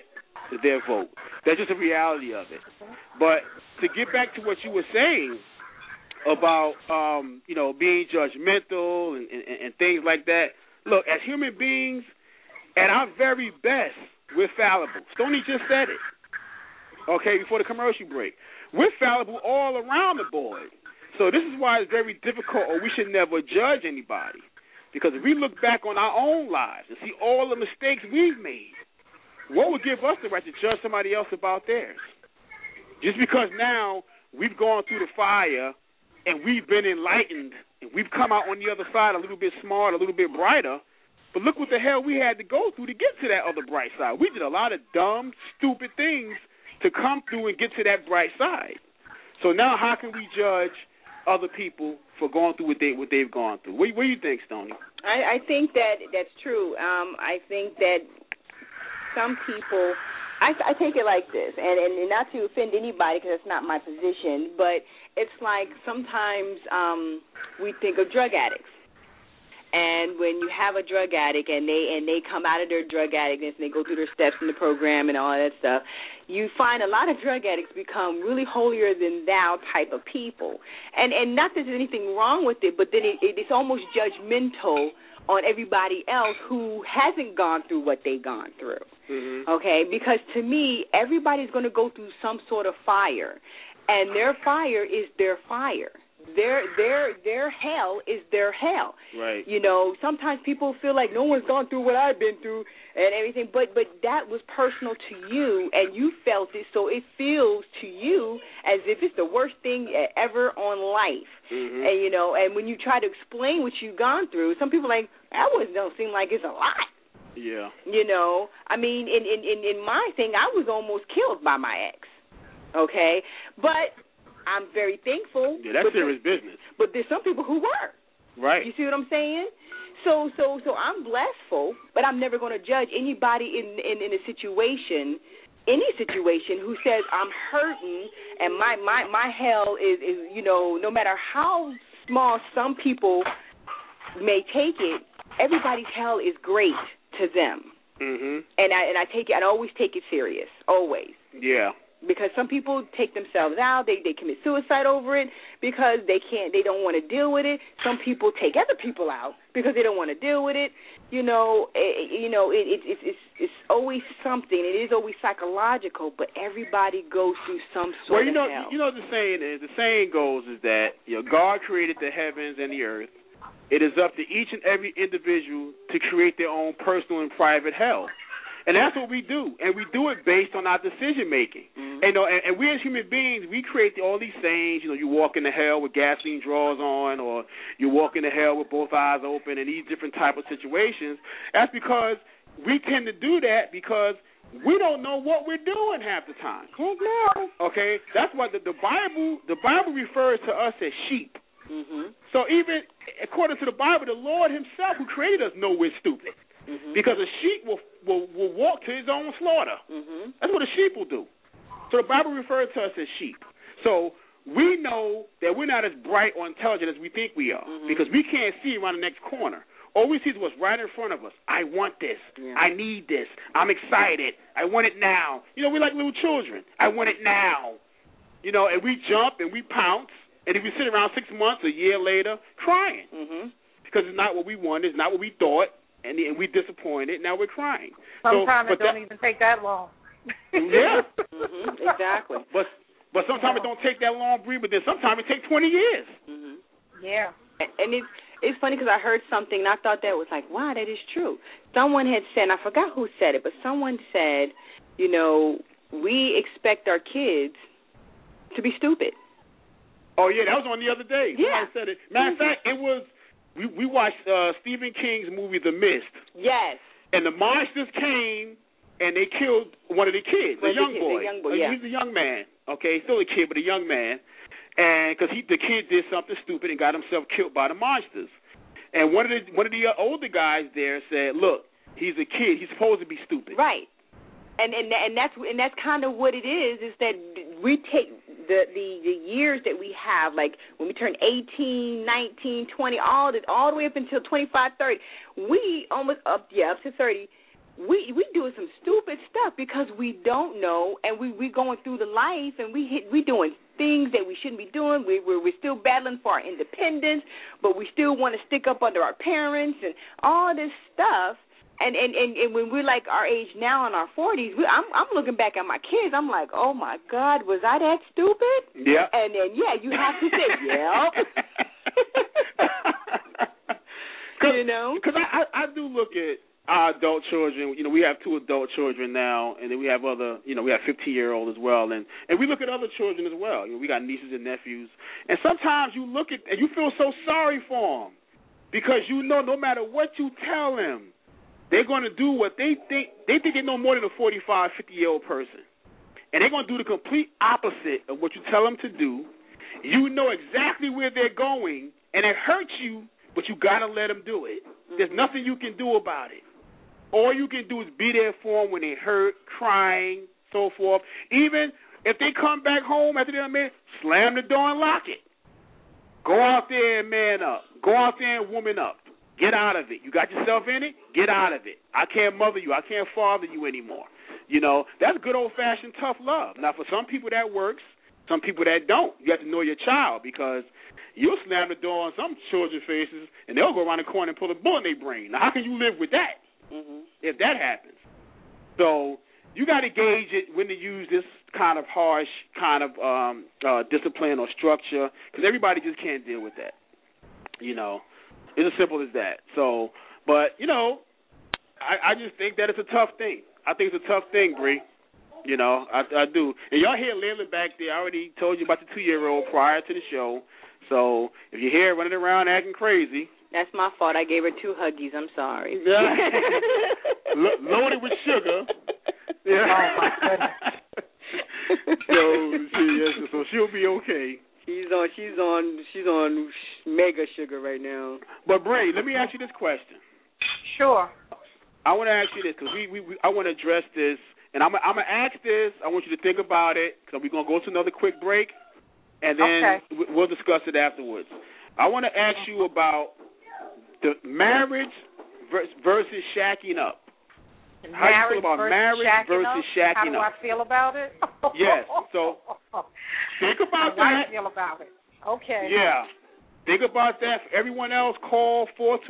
their vote. That's just a reality of it. But to get back to what you were saying about, being judgmental and things like that, look, as human beings, at our very best, we're fallible. Stoney just said it, okay, before the commercial break. We're fallible all around the board. So this is why it's very difficult, or we should never judge anybody. Because if we look back on our own lives and see all the mistakes we've made, what would give us the right to judge somebody else about theirs? Just because now we've gone through the fire and we've been enlightened and we've come out on the other side a little bit smarter, a little bit brighter, but look what the hell we had to go through to get to that other bright side. We did a lot of dumb, stupid things to come through and get to that bright side. So now how can we judge other people for going through what they've gone through? What do you think, Stoney? I think that's true. I think that some people, I take it like this, and not to offend anybody because that's not my position, but it's like sometimes we think of drug addicts. And when you have a drug addict and they come out of their drug addictness and they go through their steps in the program and all that stuff, you find a lot of drug addicts become really holier than thou type of people. And not that there's anything wrong with it, but then it's almost judgmental on everybody else who hasn't gone through what they've gone through. Mm-hmm. Okay? Because to me, everybody's going to go through some sort of fire, and their fire is their fire. Their hell is their hell. Right. Sometimes people feel like no one's gone through what I've been through and everything, but that was personal to you, and you felt it, so it feels to you as if it's the worst thing ever on life. Mm-hmm. And and when you try to explain what you've gone through, some people are like, that don't seem like it's a lot. Yeah. I mean, in my thing, I was almost killed by my ex. Okay, but I'm very thankful. Yeah, that's serious business. But there's some people who were. Right. You see what I'm saying? So I'm blessful, but I'm never going to judge anybody in a situation, any situation, who says I'm hurting and my hell is no matter how small some people may take it, everybody's hell is great to them. Mm-hmm. And I take it. I always take it serious. Always. Yeah. Because some people take themselves out, they commit suicide over it because they don't want to deal with it. Some people take other people out because they don't want to deal with it. It's always something. It is always psychological, but everybody goes through some sort of hell. The saying goes is that God created the heavens and the earth. It is up to each and every individual to create their own personal and private hell. And that's what we do, and we do it based on our decision-making. Mm-hmm. And we as human beings, we create all these sayings, you walk into hell with gasoline drawers on, or you walk into hell with both eyes open, and these different type of situations. That's because we tend to do that because we don't know what we're doing half the time. Okay? That's why the Bible refers to us as sheep. Mm-hmm. So even according to the Bible, the Lord himself who created us knows we're stupid. Mm-hmm. Because a sheep will walk to his own slaughter. Mm-hmm. That's what a sheep will do. So the Bible refers to us as sheep. So we know that we're not as bright or intelligent as we think we are, mm-hmm. because we can't see around the next corner. All we see is what's right in front of us. I want this. Yeah. I need this. I'm excited. I want it now. We're like little children. I want it now. And we jump and we pounce, and if we sit around 6 months, a year later, crying. Mm-hmm. Because it's not what we wanted. It's not what we thought. And we're disappointed. Now we're crying. Sometimes it don't even take that long. Yeah. Mm-hmm. Exactly. But sometimes it don't take that long, Bree, but then sometimes it takes 20 years. Mm-hmm. Yeah. And it's funny because I heard something and I thought that was like, wow, that is true. Someone had said, and I forgot who said it, but someone said, we expect our kids to be stupid. Oh, yeah, that was on the other day. Yeah. Somebody said it. Matter of fact, it was... We watched Stephen King's movie The Mist. Yes. And the monsters came and they killed one of the kids, a young boy. Yeah. He's a young man. Okay, still a kid, but a young man. And because the kid did something stupid and got himself killed by the monsters. And one of the older guys there said, "Look, he's a kid. He's supposed to be stupid." Right. And that's kind of what it is that we take the years that we have, like when we turn 18, 19, 20, all the way up until 25, 30, we almost up to 30, we doing some stupid stuff because we don't know, and we going through the life, and we doing things that we shouldn't be doing. We're still battling for our independence, but we still want to stick up under our parents and all this stuff. And when we're like our age now in our 40s, I'm looking back at my kids. I'm like, oh my God, was I that stupid? Yeah. And then you have to say, yeah. You know, because I do look at our adult children. You know, we have 2 adult children now, and then we have other. You know, we have 15-year-old as well, and we look at other children as well. You know, we got nieces and nephews, and sometimes you look at and you feel so sorry for them because you know no matter what you tell them, they're going to do what they think. They think they know more than a 45, 50-year-old person, and they're going to do the complete opposite of what you tell them to do. You know exactly where they're going, and it hurts you. But you got to let them do it. There's nothing you can do about it. All you can do is be there for them when they hurt, crying, so forth. Even if they come back home after they're married, slam the door and lock it. Go out there and man up. Go out there and woman up. Get out of it. You got yourself in it? Get out of it. I can't mother you. I can't father you anymore. You know, that's good old-fashioned tough love. Now, for some people that works. Some people that don't. You have to know your child because you'll slam the door on some children's faces and they'll go around the corner and pull a bullet in their brain. Now, how can you live with that if that happens? So you got to gauge it when to use this kind of harsh kind of discipline or structure because everybody just can't deal with that. You know, it's as simple as that. So, but, you know, I just think that it's a tough thing. I think it's a tough thing, Bree. You know, I do. And y'all hear Layla back there. I already told you about the 2-year-old prior to the show. So if you hear her running around acting crazy. That's my fault. I gave her 2 huggies. I'm sorry. Loaded with sugar. Yeah. Oh, my goodness. So she'll be okay. She's on mega sugar right now. But Bray, let me ask you this question. Sure. I want to ask you this because I want to address this. And I'm going to ask this. I want you to think about it because we're going to go to another quick break, and then we'll discuss it afterwards. I want to ask you about the marriage versus shacking up. How do you feel about marriage versus shacking up? How do I feel about it? Yes. So think about that. How do I feel about it? Okay. Yeah. Think about that. For everyone else, call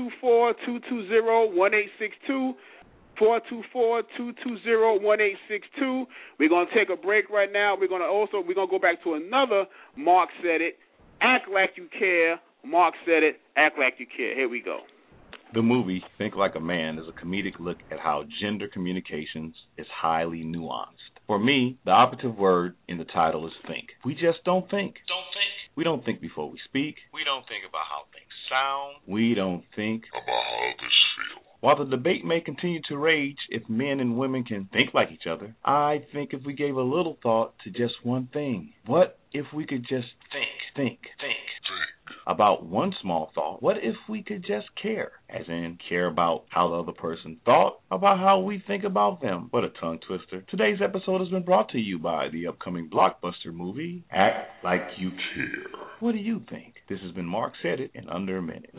424-220-1862. 424-220-1862. We're going to take a break right now. We're going to go back to another Mark Said It. Act Like You Care. Mark Said It. Act Like You Care. Here we go. The movie Think Like a Man is a comedic look at how gender communications is highly nuanced. For me, the operative word in the title is think. We just don't think. We don't think before we speak. We don't think about how things sound. We don't think about how others feel. While the debate may continue to rage if men and women can think like each other, I think if we gave a little thought to just one thing, what if we could just think about one small thought? What if we could just care, as in care about how the other person thought about how we think about them? What a tongue twister. Today's episode has been brought to you by the upcoming blockbuster movie, Act Like You Care. What do you think? This has been Mark Said It in under a minute.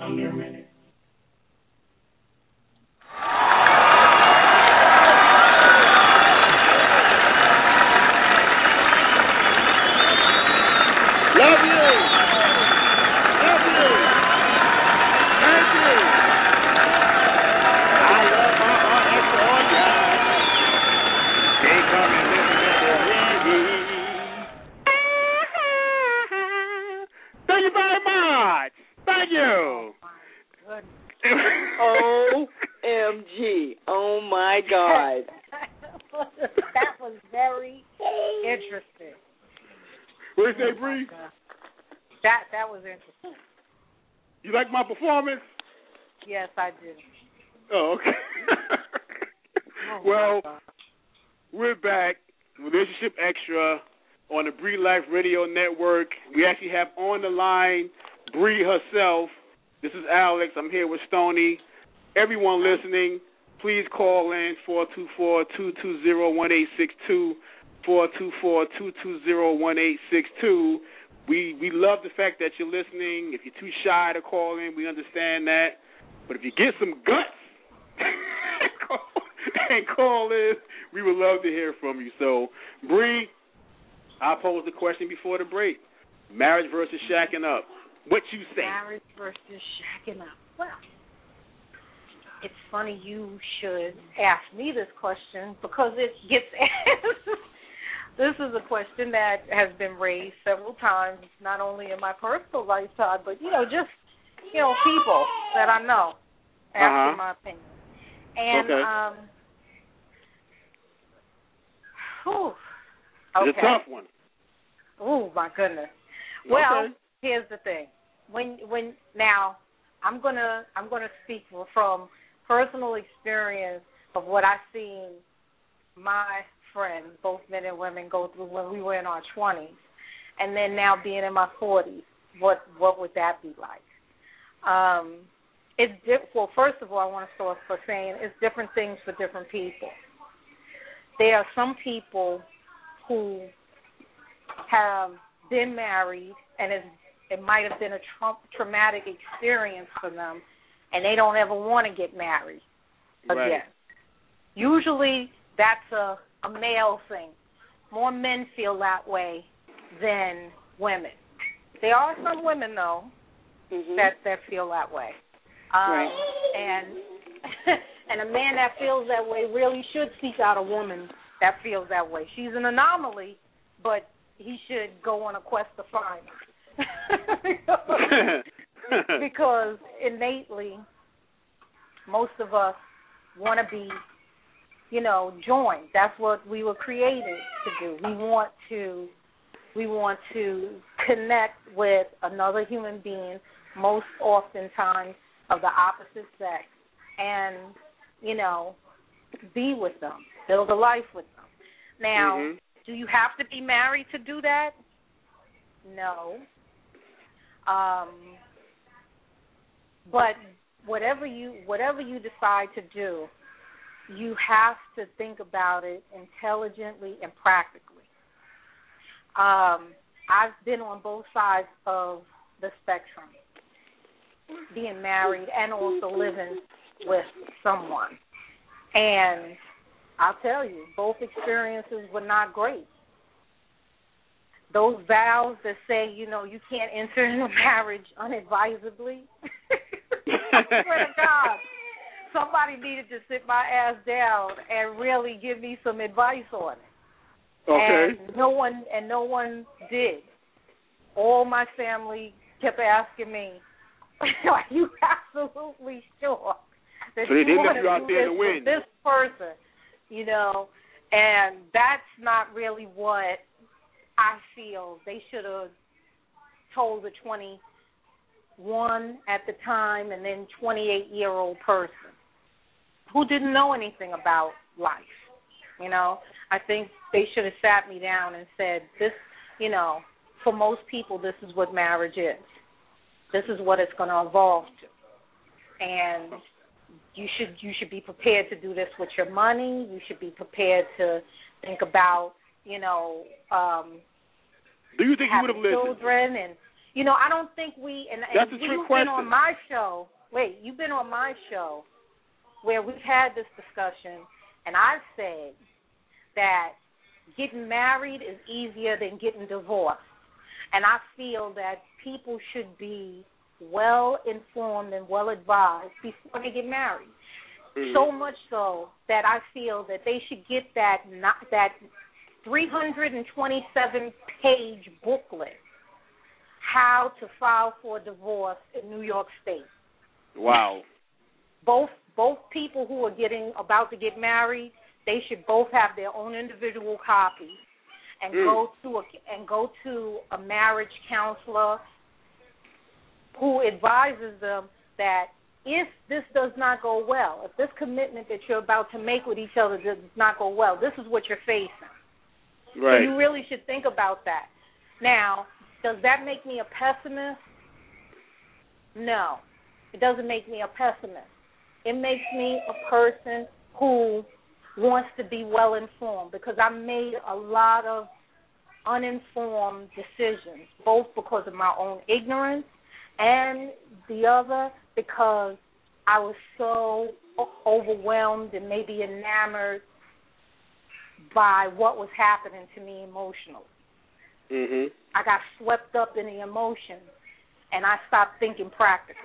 Love you. Thank you. I love my heart extra on ya. They come and listen to the Thank you very much. Thank you. OMG. Oh, my God. That was very interesting. What did you say, Bree? That was interesting. You like my performance? Yes, I did. Oh, okay. Well, we're back. Relationship Extra on the Bree Life Radio Network. We actually have on the line Bree herself. This is Alex. I'm here with Stoney. Everyone listening, please call in 424-220-1862. 424-220-1862. We love the fact that you're listening. If you're too shy to call in, we understand that. But if you get some guts call in. We would love to hear from you. So, Bree, I posed the question before the break. Marriage versus shacking up. What you say? Marriage versus shacking up. Well, it's funny you should ask me this question because it gets asked. This is a question that has been raised several times, not only in my personal lifetime, but, just, people that I know asking my opinion. And, It's a tough one. Oh, my goodness. Well, here's the thing. When now, I'm gonna speak from personal experience of what I've seen my friends, both men and women, go through when we were in our 20s, and then now being in my 40s. What would that be like? Well, first of all, I want to start by saying it's different things for different people. There are some people who have been married, and it might have been a traumatic experience for them, and they don't ever want to get married again. Right. Usually that's a male thing. More men feel that way than women. There are some women, though, that feel that way. Right. And a man that feels that way really should seek out a woman that feels that way. She's an anomaly, but he should go on a quest to find her. Because innately, most of us want to be, joined. That's what we were created to do. We want to connect with another human being, most oftentimes of the opposite sex, and, be with them, build a life with them. Now, do you have to be married to do that? No. But whatever you decide to do, you have to think about it intelligently and practically. I've been on both sides of the spectrum, being married and also living with someone. And I'll tell you, both experiences were not great. Those vows that say, you can't enter into marriage unadvisedly, I swear to God, somebody needed to sit my ass down and really give me some advice on it. Okay. And no one did. All my family kept asking me, are you absolutely sure that so they you want left you out there to win. With this person? And that's not really what I feel they should have told the 21 at the time and then 28-year-old person who didn't know anything about life. I think they should have sat me down and said, this, for most people, this is what marriage is. This is what it's going to evolve to. And you should be prepared to do this with your money. You should be prepared to think about, do you think you would have listened? Children and, I don't think That's a trick question. Been on my show. Wait, you've been on my show where we've had this discussion, and I've said that getting married is easier than getting divorced. And I feel that people should be well-informed and well-advised before they get married. So much so that I feel that they should get that 327-page booklet, How to File for Divorce in New York State. Wow. Both people who are about to get married, they should both have their own individual copies and go to a marriage counselor who advises them that if this does not go well, if this commitment that you're about to make with each other does not go well, this is what you're facing. Right. So you really should think about that. Now, does that make me a pessimist? No, it doesn't make me a pessimist. It makes me a person who wants to be well-informed, because I made a lot of uninformed decisions, both because of my own ignorance and the other because I was so overwhelmed and maybe enamored by what was happening to me emotionally. Mhm. I got swept up in the emotions, and I stopped thinking practically.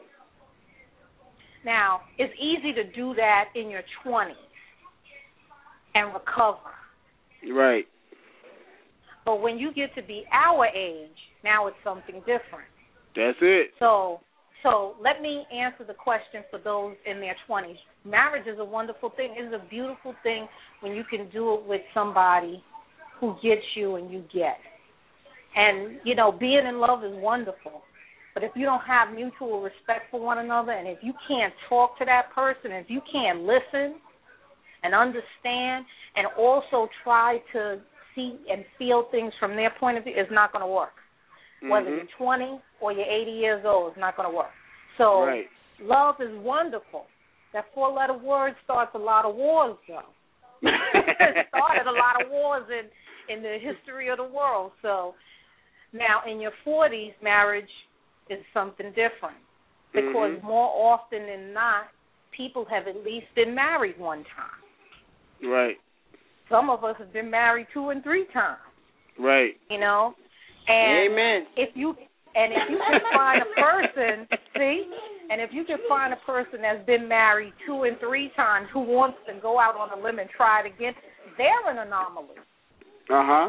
Now, it's easy to do that in your 20s and recover. Right. But when you get to be our age, now it's something different. That's it. So let me answer the question for those in their 20s. Marriage is a wonderful thing. It's a beautiful thing when you can do it with somebody who gets you and you get. And, you know, being in love is wonderful. But if you don't have mutual respect for one another, and if you can't talk to that person, if you can't listen and understand and also try to see and feel things from their point of view, it's not going to work. Whether you're 20 or you're 80 years old, it's not going to work. So love is wonderful. That 4-letter word starts a lot of wars, though. It started a lot of wars in the history of the world. So now in your 40s, marriage is something different because more often than not, people have at least been married one time. Right. Some of us have been married 2 and 3 times. Right. You know? And Amen. If you can find a person, if you can find a person that's been married 2 and 3 times who wants to go out on a limb and try it again, they're an anomaly. Uh-huh.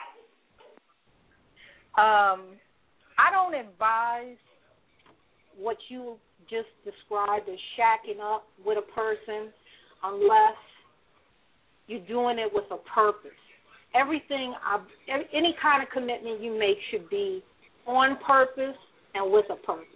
I don't advise what you just described as shacking up with a person unless you're doing it with a purpose. Any kind of commitment you make should be on purpose and with a purpose.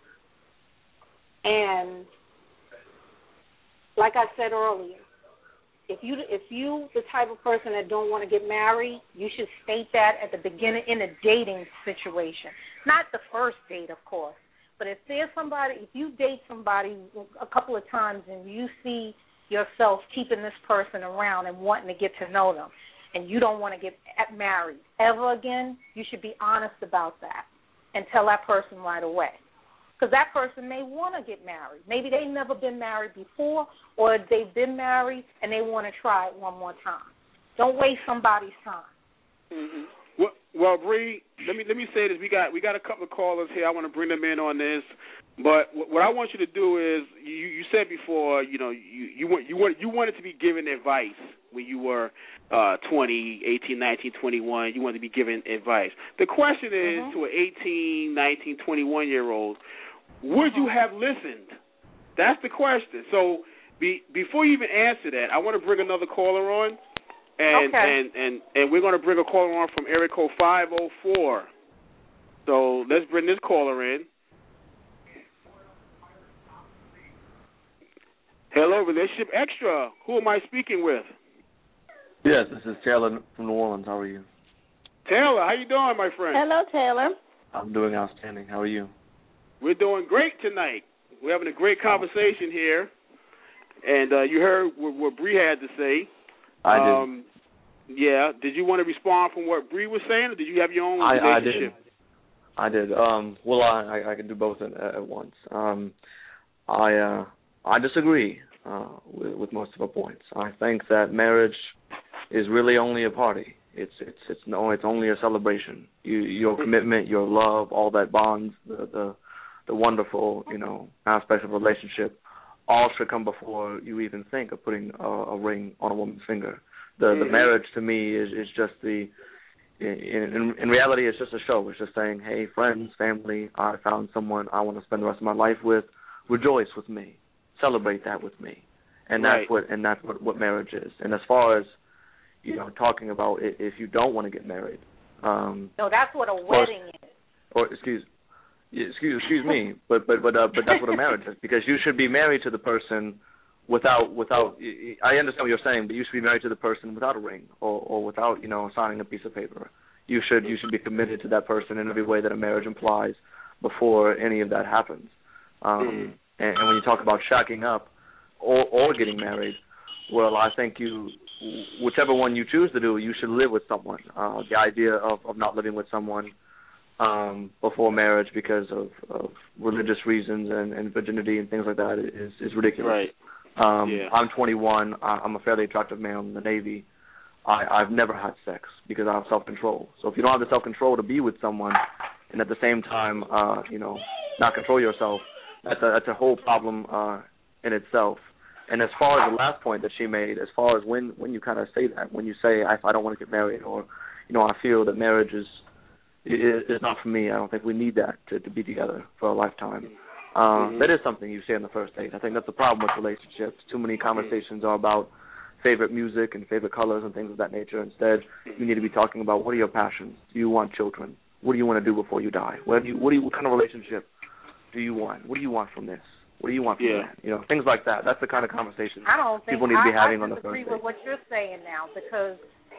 And like I said earlier, if you the type of person that don't want to get married, you should state that at the beginning in a dating situation. Not the first date, of course, but if you date somebody a couple of times and you see yourself keeping this person around and wanting to get to know them, and you don't want to get married ever again, you should be honest about that and tell that person right away. Because that person may want to get married. Maybe they've never been married before, or they've been married and they want to try it one more time. Don't waste somebody's time. Mm-hmm. Well, Bree, let me say this. We got a couple of callers here. I want to bring them in on this. But what I want you to do is, you said before, you know, you wanted to be given advice when you were 20, 18, 19, 21. You wanted to be given advice. The question is, to an 18, 19, 21-year-old, would you have listened? That's the question. So before you even answer that, I want to bring another caller on, and we're going to bring a caller on from area code 504. So let's bring this caller in. Hello, Relationship Extra. Who am I speaking with? Yes, this is Taylor from New Orleans. How are you? Taylor, how you doing, my friend? Hello, Taylor. I'm doing outstanding. How are you? We're doing great tonight. We're having a great conversation here. And you heard what Bree had to say. I did. Yeah. Did you want to respond from what Bree was saying, or did you have your own relationship? I did. Well, I can do both at once. I disagree with most of her points. I think that marriage is really only a party. It's only a celebration. Your commitment, your love, all that bonds, the wonderful, you know, aspects of a relationship, all should come before you even think of putting a ring on a woman's finger. The marriage to me is just in reality, it's just a show. It's just saying, hey, friends, family, I found someone I want to spend the rest of my life with. Rejoice with me. Celebrate that with me. And that's what marriage is. And as far as, you know, talking about if you don't want to get married. No, that's what a wedding is. Or excuse me, but that's what a marriage is, because you should be married to the person without. I understand what you're saying, but you should be married to the person without a ring or without, you know, signing a piece of paper. You should be committed to that person in every way that a marriage implies before any of that happens. And when you talk about shacking up or getting married, well, I think whichever one you choose to do, you should live with someone. The idea of not living with someone before marriage because of religious reasons and virginity and things like that is ridiculous. Right. I'm 21. I'm a fairly attractive male in the Navy. I've never had sex because I have self-control. So if you don't have the self-control to be with someone, and at the same time, not control yourself, that's a whole problem in itself. And as far as the last point that she made, as far as when you kind of say that, when you say I don't want to get married, or I feel that marriage is not for me. I don't think we need that to be together for a lifetime. That is something you say on the first date. I think that's the problem with relationships. Too many conversations are about favorite music and favorite colors and things of that nature. Instead, you need to be talking about, what are your passions? Do you want children? What do you want to do before you die? What kind of relationship do you want? What do you want from this? What do you want from that? Things like that. That's the kind of conversation people need to be having on the first date. I disagree with what you're saying now, because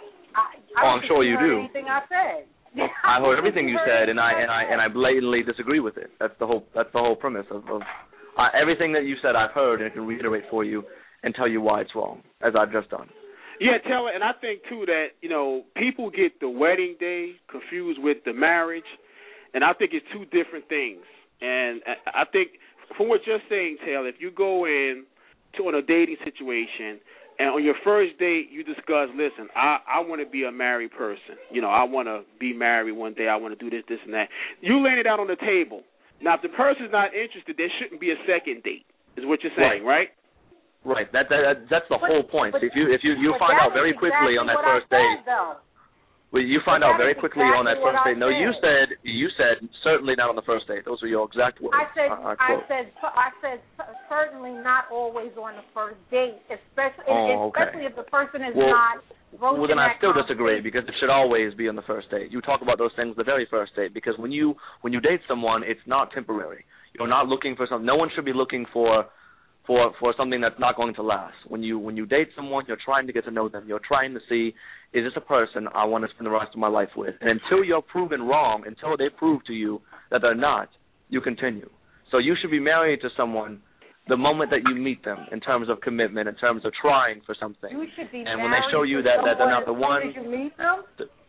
I'm sure you do. Anything I said. I heard everything you said, and I blatantly disagree with it. That's the whole premise of everything that you said. I've heard, and I can reiterate for you and tell you why it's wrong, as I've just done. Yeah, Taylor, and I think too that people get the wedding day confused with the marriage, and I think it's two different things. And I think from what you're saying, Taylor, if you go in on a dating situation, and on your first date, you discuss, listen, I want to be a married person. I want to be married one day. I want to do this, and that. You laying it out on the table. Now, if the person's not interested, there shouldn't be a second date, is what you're saying, right? Right. That's the whole point. If you find out very quickly on that first date. Well, you find out very quickly on that first date. No, you said certainly not on the first date. Those were your exact words. I said certainly not always on the first date, especially if the person is not broaching. Well, then I still disagree, because it should always be on the first date. You talk about those things the very first date, because when you date someone, it's not temporary. You're not looking for something. No one should be looking for something that's not going to last. When you date someone, you're trying to get to know them. You're trying to see, is this a person I want to spend the rest of my life with? And until you're proven wrong, until they prove to you that they're not, you continue. So you should be married to someone the moment that you meet them, in terms of commitment, in terms of trying for something. You should be and when they show you that they're not the one. As soon as you meet them?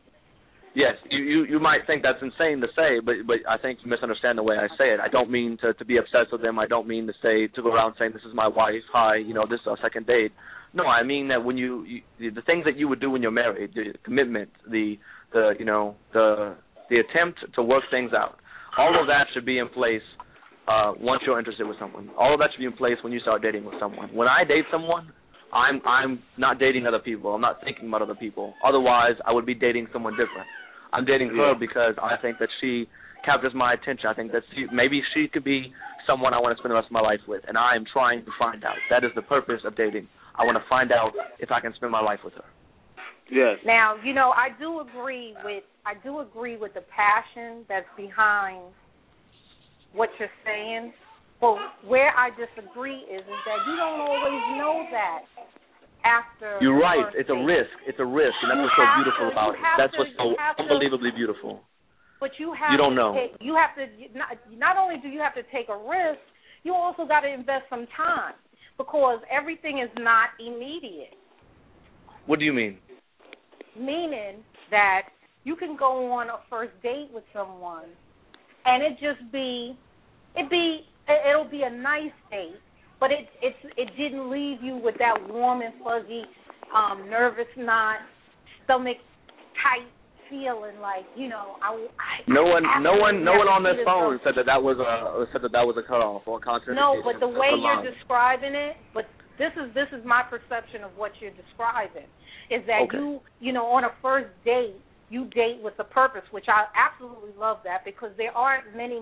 Yes, you might think that's insane to say, but I think you misunderstand the way I say it. I don't mean to be obsessed with them. I don't mean to go around saying, this is my wife, hi, this is our second date. No, I mean that when you the things that you would do when you're married, the commitment, the attempt to work things out, all of that should be in place once you're interested with someone. All of that should be in place when you start dating with someone. When I date someone, I'm not dating other people. I'm not thinking about other people. Otherwise, I would be dating someone different. I'm dating her because I think that she captures my attention. I think that maybe she could be someone I want to spend the rest of my life with, and I am trying to find out. That is the purpose of dating. I want to find out if I can spend my life with her. Yes. Now, I do agree with the passion that's behind what you're saying. But where I disagree is that you don't always know that after. You're right. It's a risk. It's a risk, and that's what's so beautiful about it. That's what's so unbelievably beautiful. But you don't know. You have to. Not only do you have to take a risk, you also got to invest some time, because everything is not immediate. What do you mean? Meaning that you can go on a first date with someone, and it'll be a nice date, but it didn't leave you with that warm and fuzzy, nervous knot, stomach tight feeling like, No one on this phone said that was a cutoff or a contradiction. No, but the way you're describing it, but this is my perception of what you're describing, is that you on a first date, you date with a purpose, which I absolutely love that, because there aren't many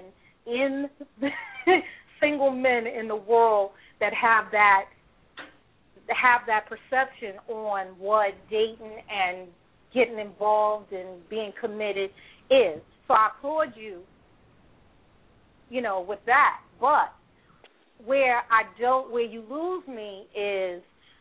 single men in the world that have that perception on what dating and getting involved and being committed is. So I applaud you, with that. But where you lose me is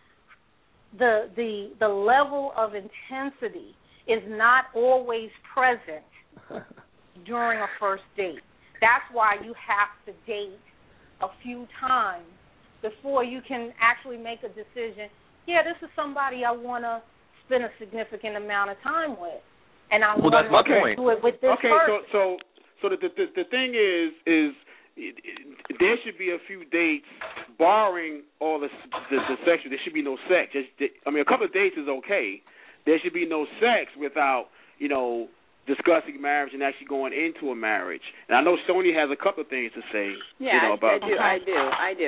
the level of intensity is not always present during a first date. That's why you have to date a few times before you can actually make a decision. Yeah, this is somebody I want to spend a significant amount of time with, and I want to do it with this person. So the thing is there should be a few dates, barring all the sexual. There should be no sex. A couple of dates is okay. There should be no sex without, discussing marriage and actually going into a marriage. And I know Stoney has a couple of things to say. Yeah, about I do.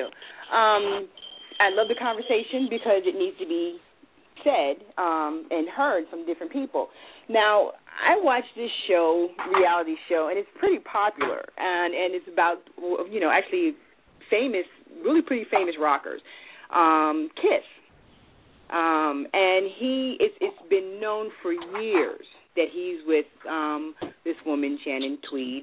I love the conversation because it needs to be said and heard from different people. Now, I watched this reality show, and it's pretty popular, and it's about, actually really pretty famous rockers, Kiss. And it's been known for years that he's with this woman, Shannon Tweed.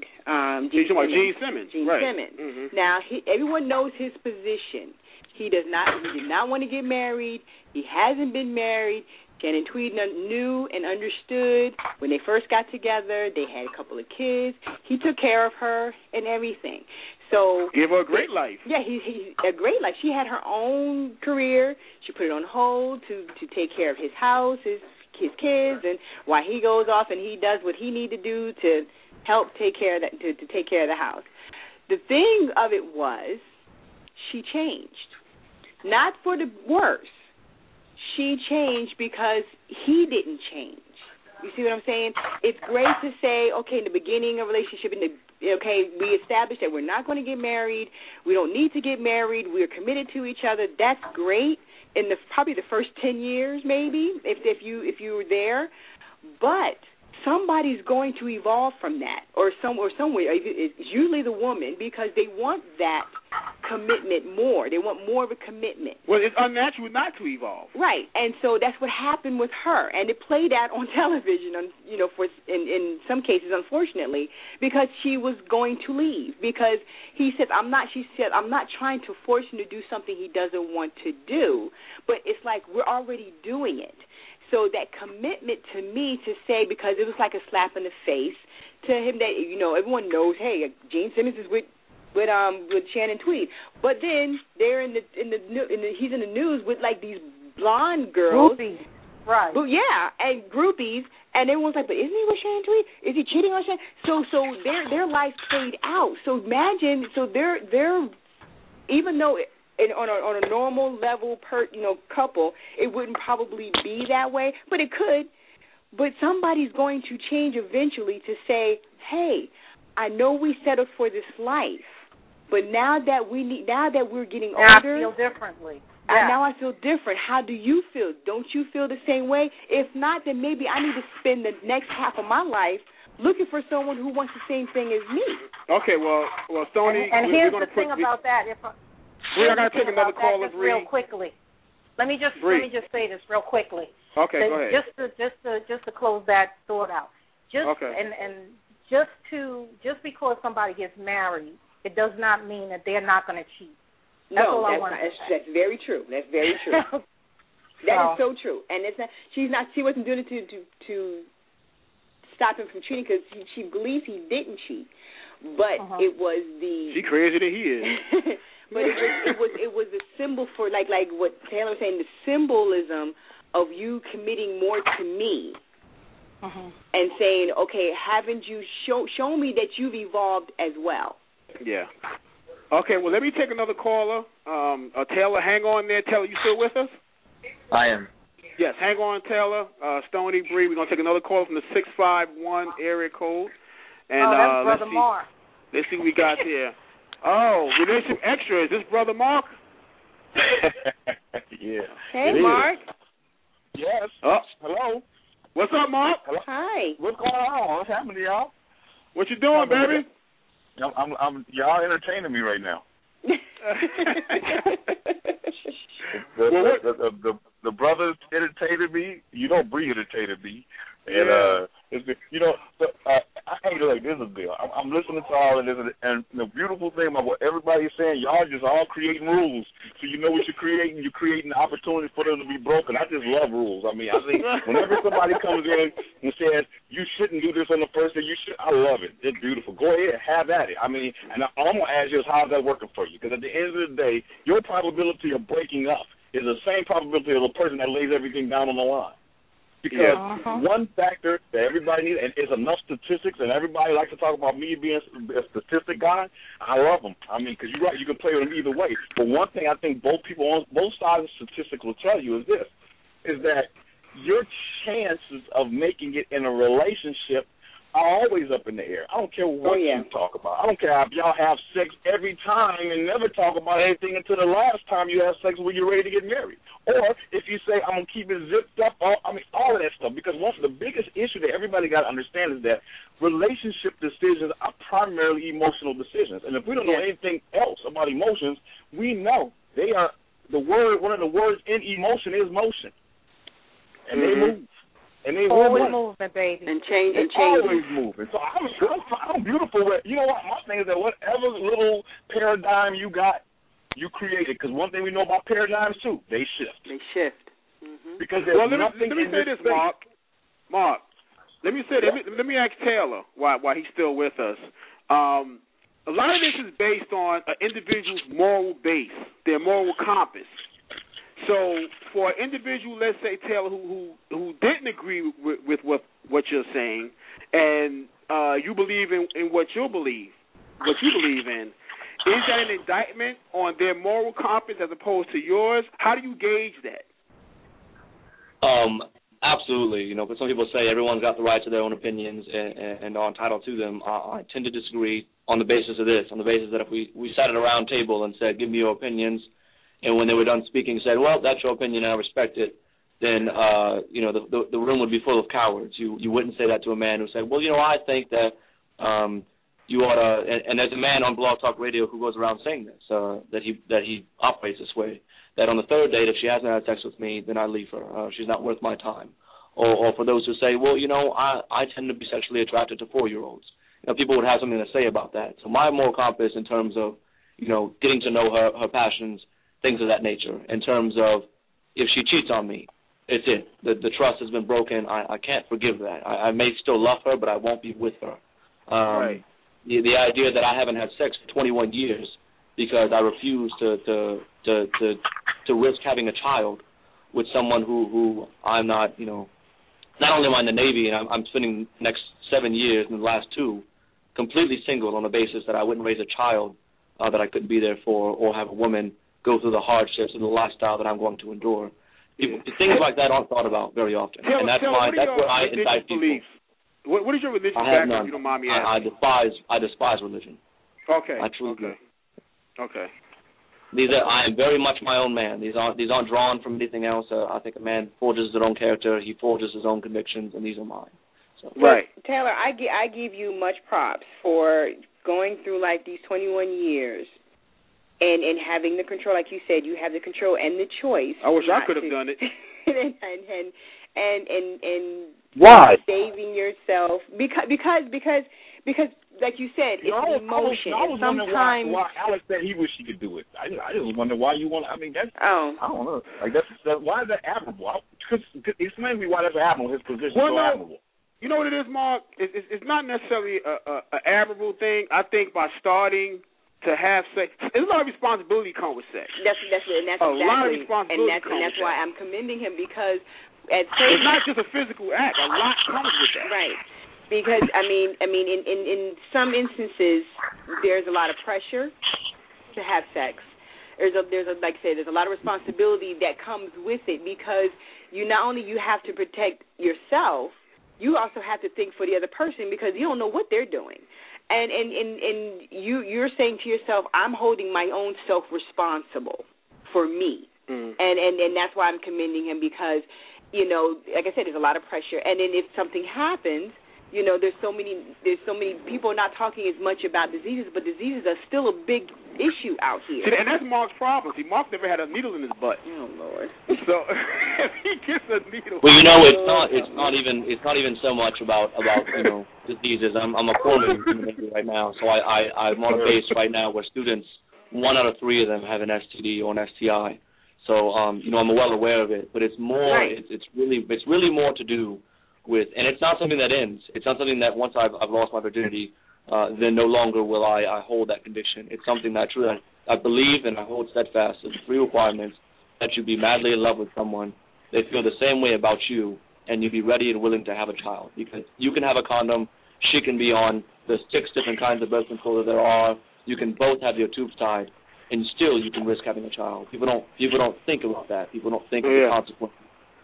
Gene Simmons. Simmons. Mm-hmm. Now, everyone knows his position. He did not want to get married. He hasn't been married. Shannon Tweed knew and understood when they first got together. They had a couple of kids. He took care of her and everything. So give her a great life. Yeah, he a great life. She had her own career. She put it on hold to take care of his house, his kids, and while he goes off and he does what he need to do to help take care of to take care of the house. The thing of it was, she changed, not for the worse. She changed because he didn't change. You see what I'm saying? It's great to say, okay, in the beginning of a relationship, we established that we're not going to get married. We don't need to get married. We're committed to each other. That's great in probably the first 10 years, maybe, if you were there. But somebody's going to evolve from that, or somewhere. It's usually the woman, because they want that commitment more. They want more of a commitment. Well, it's unnatural not to evolve. Right, and so that's what happened with her, and it played out on television, in some cases, unfortunately, because she was going to leave. Because she said, I'm not trying to force him to do something he doesn't want to do, but it's like we're already doing it. So that commitment to me to say, because it was like a slap in the face to him that, everyone knows, hey, Gene Simmons is with Shannon Tweed. But then they're he's in the news with like these blonde girls. Groupies. Right. But yeah, and groupies, and everyone's like, but isn't he with Shannon Tweed? Is he cheating on Shannon? So their life played out. So imagine, they're even though on a normal level couple, it wouldn't probably be that way, but it could. But somebody's going to change eventually to say, hey, I know we settled for this life, but now that we're getting older, I feel differently. Yeah. Now I feel different. How do you feel? Don't you feel the same way? If not, then maybe I need to spend the next half of my life looking for someone who wants the same thing as me. Okay, well, Stoney, and here's the thing about that. We're going to take another call real quickly. Let me just say this real quickly. Okay, go ahead. Just to close that thought out. Okay. And just because somebody gets married, it does not mean that they're not going to cheat. That's very true. That's very true. That is so true. And it's not. She wasn't doing it to stop him from cheating, because she believes he didn't cheat. But it was She crazier than he is. But it was a symbol for like what Taylor was saying, the symbolism of you committing more to me, and saying, okay, haven't you show me that you've evolved as well? Yeah. Okay. Well, let me take another caller. Taylor, hang on there. Taylor, you still with us? I am. Yes, hang on, Taylor. Stoney, Bree, we're gonna take another call from the 651 area code. And that's Brother Mark. Let's see what we got there. Oh, we need some extra. Is this Brother Mark? Yeah. Hey, Mark. Yes. Oh, hello. What's up, Mark? Hello? Hi. What's going on? What's happening to y'all? What you doing, baby? I'm y'all entertaining me right now. The brothers entertained me. Bree entertained me. And I hate it like this is Bill. I'm listening to all of this, and the beautiful thing about what everybody's saying, y'all just all creating rules. So you know what you're creating. You're creating an opportunity for them to be broken. I just love rules. I mean, I think whenever somebody comes in and says you shouldn't do this on the first day, I love it. It's beautiful. Go ahead, have at it. I mean, and I'm gonna ask you, how's that working for you? Because at the end of the day, your probability of breaking up is the same probability of a person that lays everything down on the line. Because one factor that everybody needs, and it's enough statistics, and everybody likes to talk about me being a statistic guy. I love them. I mean, because you're right, you can play with them either way. But one thing I think both people on both sides of statistics will tell you is this, is that your chances of making it in a relationship are always up in the air. I don't care what you talk about. I don't care if y'all have sex every time and never talk about anything until the last time you have sex when you're ready to get married. Or if you say, I'm going to keep it zipped up, all of that stuff. Because one of the biggest issue that everybody got to understand is that relationship decisions are primarily emotional decisions. And if we don't know anything else about emotions, we know they are one of the words in emotion is motion. And they move. And they always moving, baby. And change. Always moving. So I'm beautiful. You know what? My thing is that whatever little paradigm you got, you created. Because one thing we know about paradigms, too, they shift. Mm-hmm. Because there's nothing let me say this, Mark. Let me say that. Let me ask Taylor while he's still with us. A lot of this is based on an individual's moral base, their moral compass. So for an individual, let's say Taylor, who didn't agree with what you're saying, and you believe in what you believe in, is that an indictment on their moral compass as opposed to yours? How do you gauge that? Absolutely. You know, because some people say everyone's got the right to their own opinions and are entitled to them. I tend to disagree on the basis of this, on the basis that if we sat at a round table and said, give me your opinions, and when they were done speaking said, well, that's your opinion, I respect it, then, the room would be full of cowards. You wouldn't say that to a man who said, well, I think that you ought to, and there's a man on Blog Talk Radio who goes around saying this, that he operates this way, that on the third date, if she hasn't had sex with me, then I leave her. She's not worth my time. Or for those who say, well, I tend to be sexually attracted to 4-year-olds. People would have something to say about that. So my moral compass in terms of, getting to know her passions, things of that nature, in terms of if she cheats on me, it's it. The trust has been broken. I can't forgive that. I may still love her, but I won't be with her. Right. The idea that I haven't had sex for 21 years because I refuse to risk having a child with someone who I'm not, not only am I in the Navy and I'm spending the next 7 years and the last 2 completely single on the basis that I wouldn't raise a child that I couldn't be there for, or have a woman go through the hardships of the lifestyle that I'm going to endure. Things like that aren't thought about very often, and that's where I indict people. What is your religious background? If you don't mind me asking. I despise religion. Okay. I truly do. Okay. I am very much my own man. These aren't drawn from anything else. I think a man forges his own character. He forges his own convictions, and these are mine. So. Right. Taylor, I give you much props for going through like these 21 years and having the control. Like you said, you have the control and the choice. I wish I could have done it. and why? Saving yourself because like you said, it's emotion. I was wondering why Alex said he wished he could do it. I just wonder why you want. I mean, that's. I don't know. Like that's why is that admirable? Explain to me why that's admirable. His position so admirable. You know what it is, Mark? It's not necessarily a admirable thing. I think by starting to have sex, there's a lot of responsibility comes with sex. That's a lot of responsibility and that's why I'm commending him, because at first it's not just a physical act. A lot comes with that. Right. Because I mean, in some instances, there's a lot of pressure to have sex. There's like I say, there's a lot of responsibility that comes with it, because you not only you have to protect yourself, you also have to think for the other person, because you don't know what they're doing. And you're saying to yourself, I'm holding my own self responsible for me. And that's why I'm commending him, because, like I said, there's a lot of pressure. And then if something happens, there's so many people not talking as much about diseases, but diseases are still a big issue out here. See, and that's Mark's problem. See, Mark never had a needle in his butt. Oh Lord! So if he gets a needle. Well, it's not even so much about diseases. I'm a foreman right now, so I'm on a base right now where students, 1 out of 3 of them have an STD or an STI. So I'm well aware of it, but it's more. Right. It's really more to do with, and it's not something that ends. It's not something that once I've lost my virginity, then no longer will I hold that conviction. It's something that truly I believe and I hold steadfast. There's 3 requirements: that you be madly in love with someone, they feel the same way about you, and you be ready and willing to have a child. Because you can have a condom, she can be on the 6 different kinds of birth control that there are. You can both have your tubes tied, and still you can risk having a child. People don't think about that. People don't think of the consequences.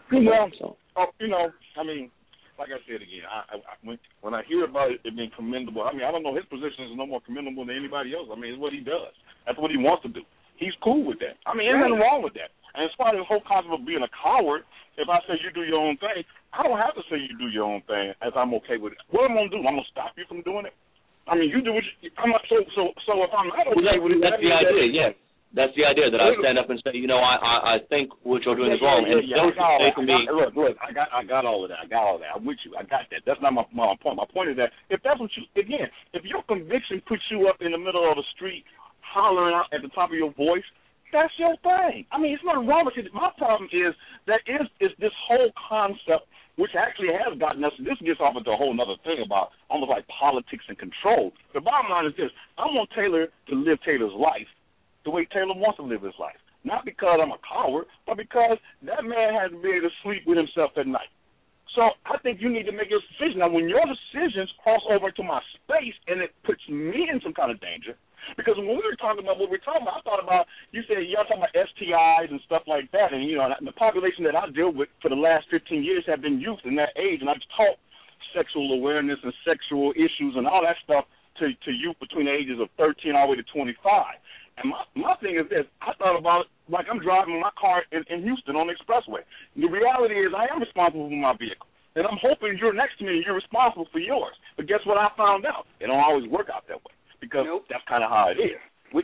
I mean, like I said again, when I hear about it being commendable, I mean, I don't know, his position is no more commendable than anybody else. I mean, it's what he does. That's what he wants to do. He's cool with that. I mean, there's nothing wrong with that. And as far as the whole concept of being a coward, if I say you do your own thing, I don't have to say you do your own thing as I'm okay with it. What am I going to do? I'm going to stop you from doing it? I mean, you do what I'm not, so if I'm not okay with it, that's the idea, yes. That's the idea, that I stand up and say, I think what you're doing is wrong. And don't say to me, look, I got all of that. I'm with you. I got that. That's not my point. My point is that if that's what if your conviction puts you up in the middle of the street hollering out at the top of your voice, that's your thing. I mean, it's not wrong with it. My problem is that is this whole concept, which actually has gotten us, this gets off into a whole other thing about almost like politics and control. The bottom line is this: I want Taylor to live Taylor's life the way Taylor wants to live his life. Not because I'm a coward, but because that man has to be able to sleep with himself at night. So I think you need to make your decision. Now, when your decisions cross over to my space and it puts me in some kind of danger, because when we were talking about what we're talking about, I thought about, you said y'all talking about STIs and stuff like that, and, the population that I deal with for the last 15 years have been youth in that age, and I've taught sexual awareness and sexual issues and all that stuff to youth between the ages of 13 all the way to 25. And my thing is this: I thought about it like I'm driving my car in Houston on the expressway. The reality is I am responsible for my vehicle. And I'm hoping you're next to me and you're responsible for yours. But guess what I found out? It don't always work out that way because that's kind of how it is.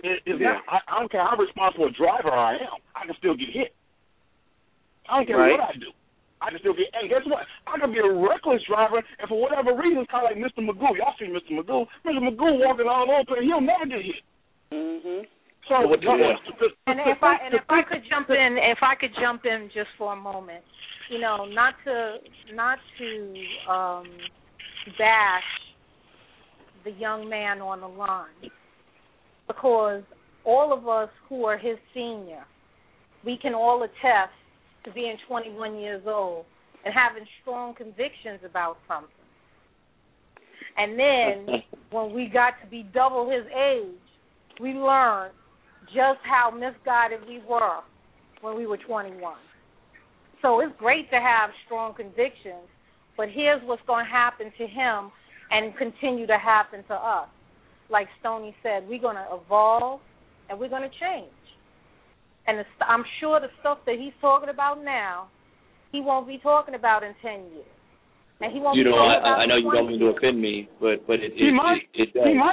I don't care how responsible a driver I am. I can still get hit. I don't care what I do. I can still get, and guess what? I can be a reckless driver, and for whatever reason, it's kind of like Mr. Magoo. Y'all see Mr. Magoo. Mr. Magoo walking all over, and he'll never get hit. Mm-hmm. So, and if I could jump in just for a moment, not to bash the young man on the line, because all of us who are his senior, we can all attest to being 21 years old and having strong convictions about something. And then when we got to be double his age, we learned just how misguided we were when we were 21. So it's great to have strong convictions, but here's what's going to happen to him and continue to happen to us. Like Stoney said, we're going to evolve and we're going to change. And I'm sure the stuff that he's talking about now, he won't be talking about in 10 years. And he won't be talking about I know you don't mean to offend me, but it does. And if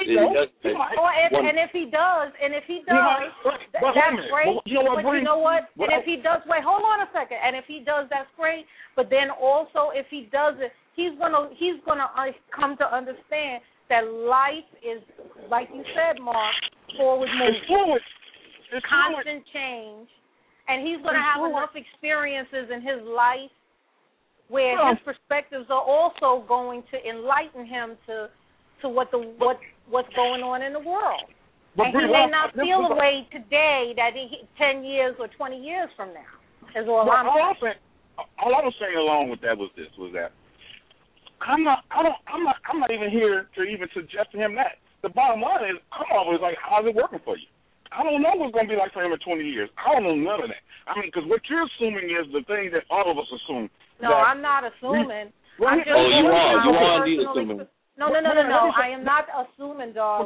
he does, that's great. But you know what? And if he does, wait, hold on a second. And if he does, that's great. But then also, if he doesn't, he's gonna come to understand that life is, like you said, Mark, forward movement. It's constant change, and he's going to have enough experiences in his life where his perspectives are also going to enlighten him to what's going on in the world. And he may not feel a way today that 10 years or 20 years from now. Is all I'm saying. All I was saying along with that was that I'm not even here to even suggest to him that. The bottom line is, I'm always like, how's it working for you? I don't know what's going to be like for him in 20 years. I don't know none of that. I mean, because what you're assuming is the thing that all of us assume. No, I'm not assuming. You are indeed assuming. No. I am not assuming, darling.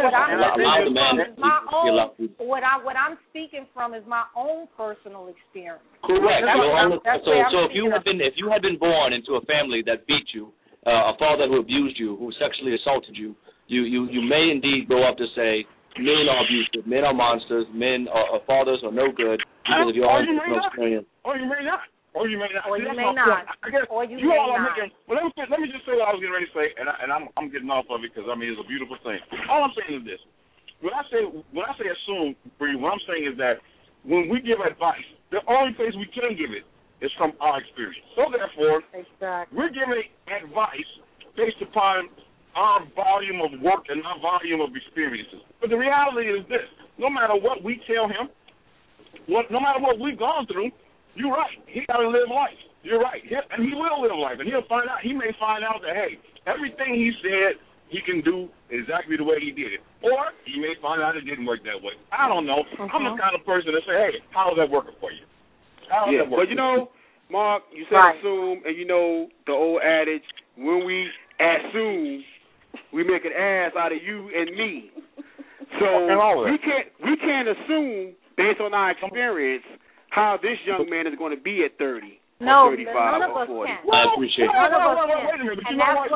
What I'm speaking from is my own personal experience. Correct. So if you had been born into a family that beat you, a father who abused you, who sexually assaulted you, you may indeed grow up to say, men are abusive, men are monsters, men are fathers are no good because of your own personal experience. Or you may not. Or you may not. Well, let me just say what I was getting ready to say, and I'm getting off of it because it's a beautiful thing. All I'm saying is this: when I say assume, Bree, what I'm saying is that when we give advice, the only place we can give it is from our experience. So therefore, we're giving advice based upon our volume of work and our volume of experiences. But the reality is this: no matter what we tell him, no matter what we've gone through, you're right. He got to live life. You're right. And he will live life, and he'll find out. He may find out that, hey, everything he said he can do exactly the way he did it. Or he may find out it didn't work that way. I don't know. I'm the kind of person to say, hey, how's that working for you? How's that working? But you know, Mark, you said assume, and you know the old adage, when we assume, we make an ass out of you and me. So we can't assume, based on our experience, how this young man is going to be at 30. No, 35 none of us or 40. can. I appreciate it. None of us Wait a can. minute, And that's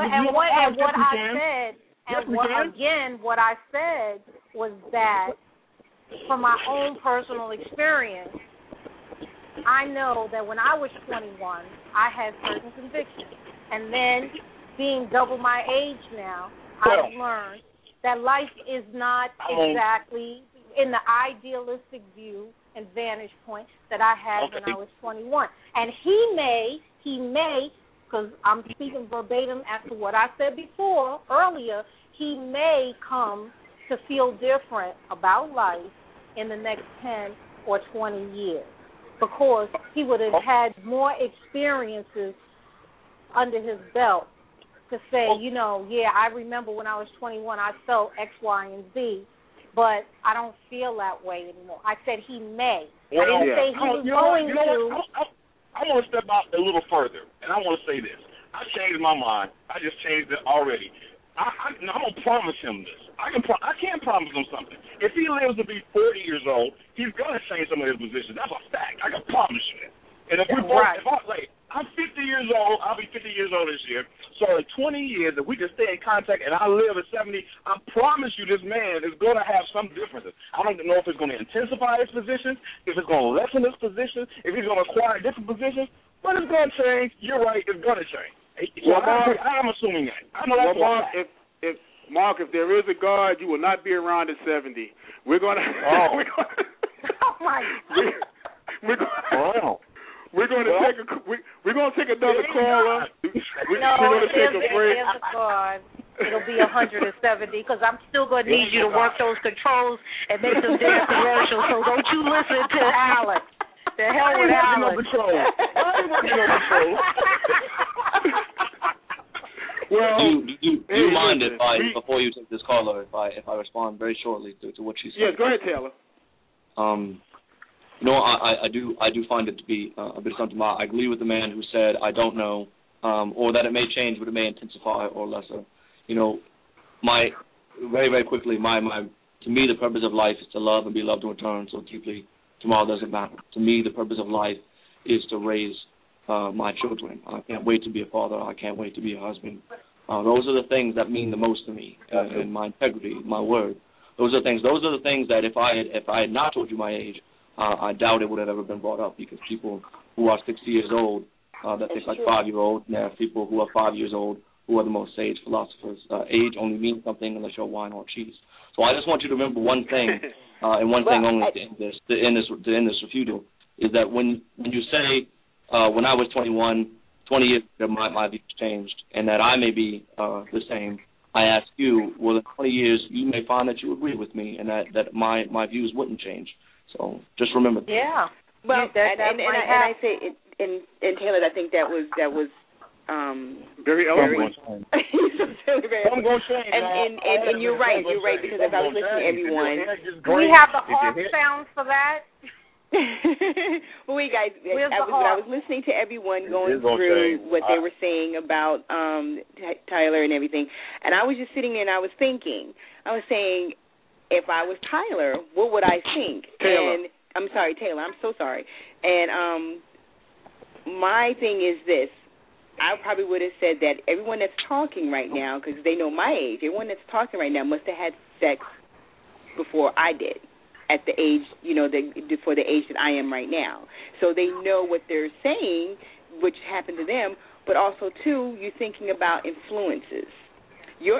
what I said, was that from my own personal experience, I know that when I was 21, I had certain convictions. And then, being double my age now, I've learned that life is not exactly in the idealistic view and vantage point that I had when I was 21. And he may, because I'm speaking verbatim as to what I said before, earlier, he may come to feel different about life in the next 10 or 20 years because he would have had more experiences under his belt to say, you know, yeah, I remember when I was 21, I felt X, Y, and Z, but I don't feel that way anymore. I said he may. I didn't say he was going to. I want to step out a little further, and I want to say this. I changed my mind. I just changed it already. I'm going to promise him this. I can't promise him something. If he lives to be 40 years old, he's going to change some of his positions. That's a fact. I can promise you that. And if we both, I'm 50 years old. I'll be 50 years old this year. So in 20 years, if we can stay in contact and I live at 70, I promise you this man is going to have some differences. I don't know if it's going to intensify his positions, if it's going to lessen his positions, if he's going to acquire different positions, but it's going to change. You're right. It's going to change. So I'm assuming that. I know that's Mark, if there is a God, you will not be around at 70. We're going to. Oh my God. We're going to take another caller. We're going to take a break. It'll be 170 because I'm still going to need you to work those controls and make some damn commercials. So don't you listen to Alex. The hell with Alex. Well, do you mind if before you take this caller, if I respond very shortly to what she said? Yes, go ahead, Taylor. No, I do find it to be a bit something. I agree with the man who said I don't know, or that it may change, but it may intensify or lesser. You know, very quickly, to me the purpose of life is to love and be loved in return so deeply. Tomorrow doesn't matter. To me, the purpose of life is to raise my children. I can't wait to be a father. I can't wait to be a husband. Those are the things that mean the most to me, and my integrity, my word. Those are the things that if I had not told you my age, I doubt it would have ever been brought up, because people who are 60 years old that think like 5-year-old, and there are people who are 5 years old who are the most sage philosophers. Age only means something unless you're wine or cheese. So I just want you to remember one thing, and one thing only to end this refutal, is that when you say when I was 21, 20 years ago my views changed, and that I may be the same, I ask you, well, in 20 years you may find that you agree with me, and that my views wouldn't change. So just remember that. Yeah. Well, I say, and Taylor, I think that was very eloquent. I'm going to change. And you're right, because as I was listening to everyone, do we have the harp sound for that? Well, wait, guys, I was listening to everyone going through what they were saying about Tyler and everything, and I was just sitting there and I was thinking, I was saying, if I was Tyler, what would I think? Taylor. And I'm sorry, Taylor. I'm so sorry. And my thing is this. I probably would have said that everyone that's talking right now, because they know my age, everyone that's talking right now must have had sex before I did, at the age, for the age that I am right now. So they know what they're saying, which happened to them, but also, too, you're thinking about influences. Your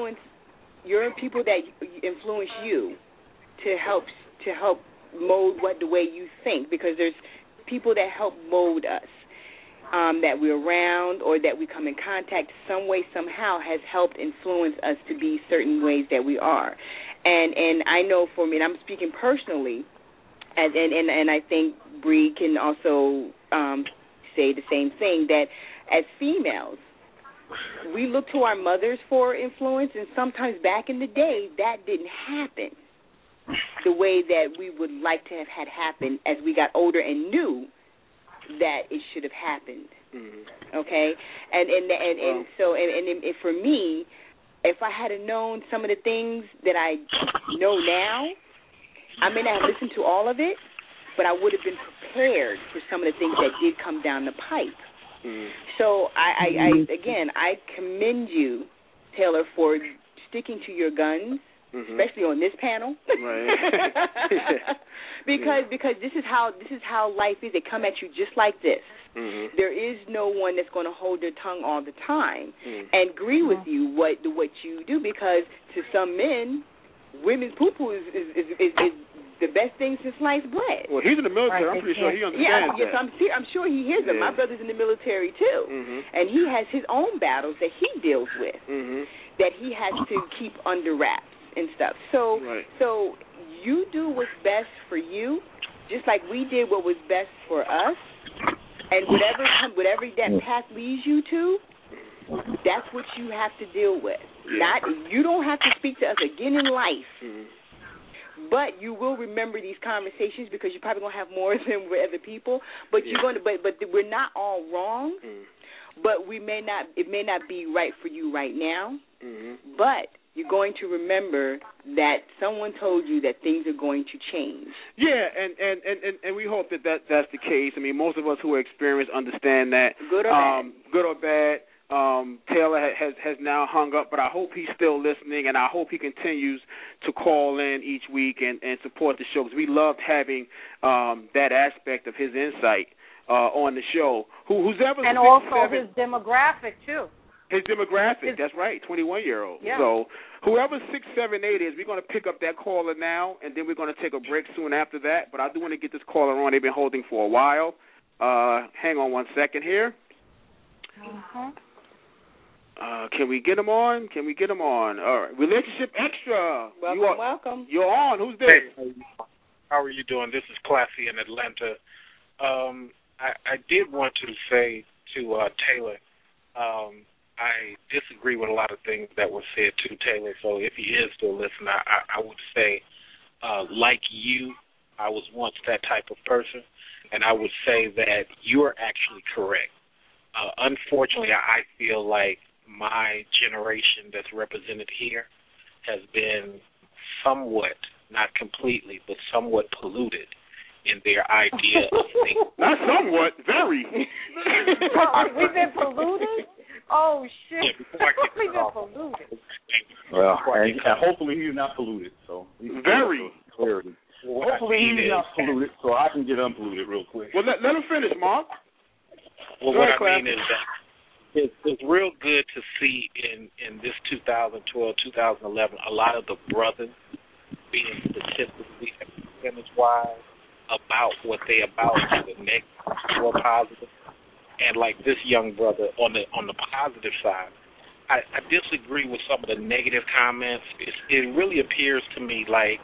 people that influence you to help mold the way you think, because there's people that help mold us, that we're around or that we come in contact some way, somehow has helped influence us to be certain ways that we are. And I know for me, and I'm speaking personally, and I think Bree can also say the same thing, that as females, we look to our mothers for influence, and sometimes back in the day, that didn't happen the way that we would like to have had happen as we got older and knew that it should have happened. Okay? And for me, if I had known some of the things that I know now, I may not have listened to all of it, but I would have been prepared for some of the things that did come down the pipe. So I commend you, Taylor, for sticking to your guns, especially on this panel, because this is how life is. They come at you just like this. There is no one that's going to hold their tongue all the time and agree with you what you do, because to some men, women's poo-poo is the best thing since sliced bread. Well, he's in the military. I'm pretty sure he understands that. I'm sure he hears it. My brother's in the military, too. And he has his own battles that he deals with that he has to keep under wraps and stuff. So you do what's best for you, just like we did what was best for us. And whatever that path leads you to, that's what you have to deal with. You don't have to speak to us again in life. But you will remember these conversations, because you're probably going to have more of them with other people. But you're going to. But we're not all wrong. But it may not be right for you right now. But you're going to remember that someone told you that things are going to change. Yeah, and we hope that's the case. I mean, most of us who are experienced understand that. Good or bad. Taylor has now hung up, but I hope he's still listening, and I hope he continues to call in each week and support the show, because we loved having that aspect of his insight on the show. And also his demographic, too. His demographic, that's right, 21-year-old. Yeah. So whoever 678 is, we're going to pick up that caller now, and then we're going to take a break soon after that. But I do want to get this caller on. They've been holding for a while. Hang on 1 second here. Can we get him on? All right. Relationship Extra. Welcome. You're on. Who's this? Hey, how are you doing? This is Classy in Atlanta. I did want to say to Taylor, I disagree with a lot of things that were said to Taylor. So if he is still listening, I would say, like you, I was once that type of person, and I would say that you're actually correct. Unfortunately, I feel like my generation that's represented here has been somewhat, not completely, but somewhat polluted in their idea of things. Not somewhat, very. We've been polluted? Oh, shit. Yeah, we've been polluted. Well, and hopefully he's not polluted. So very. Clarity. Well, hopefully he's not polluted, so I can get unpolluted real quick. Well, let him finish, Mark. Well, what I mean is that it's real good to see in this 2012, 2011, a lot of the brothers being statistically percentage-wise about what they about, the negative or positive. And like this young brother on the positive side, I disagree with some of the negative comments. It really appears to me like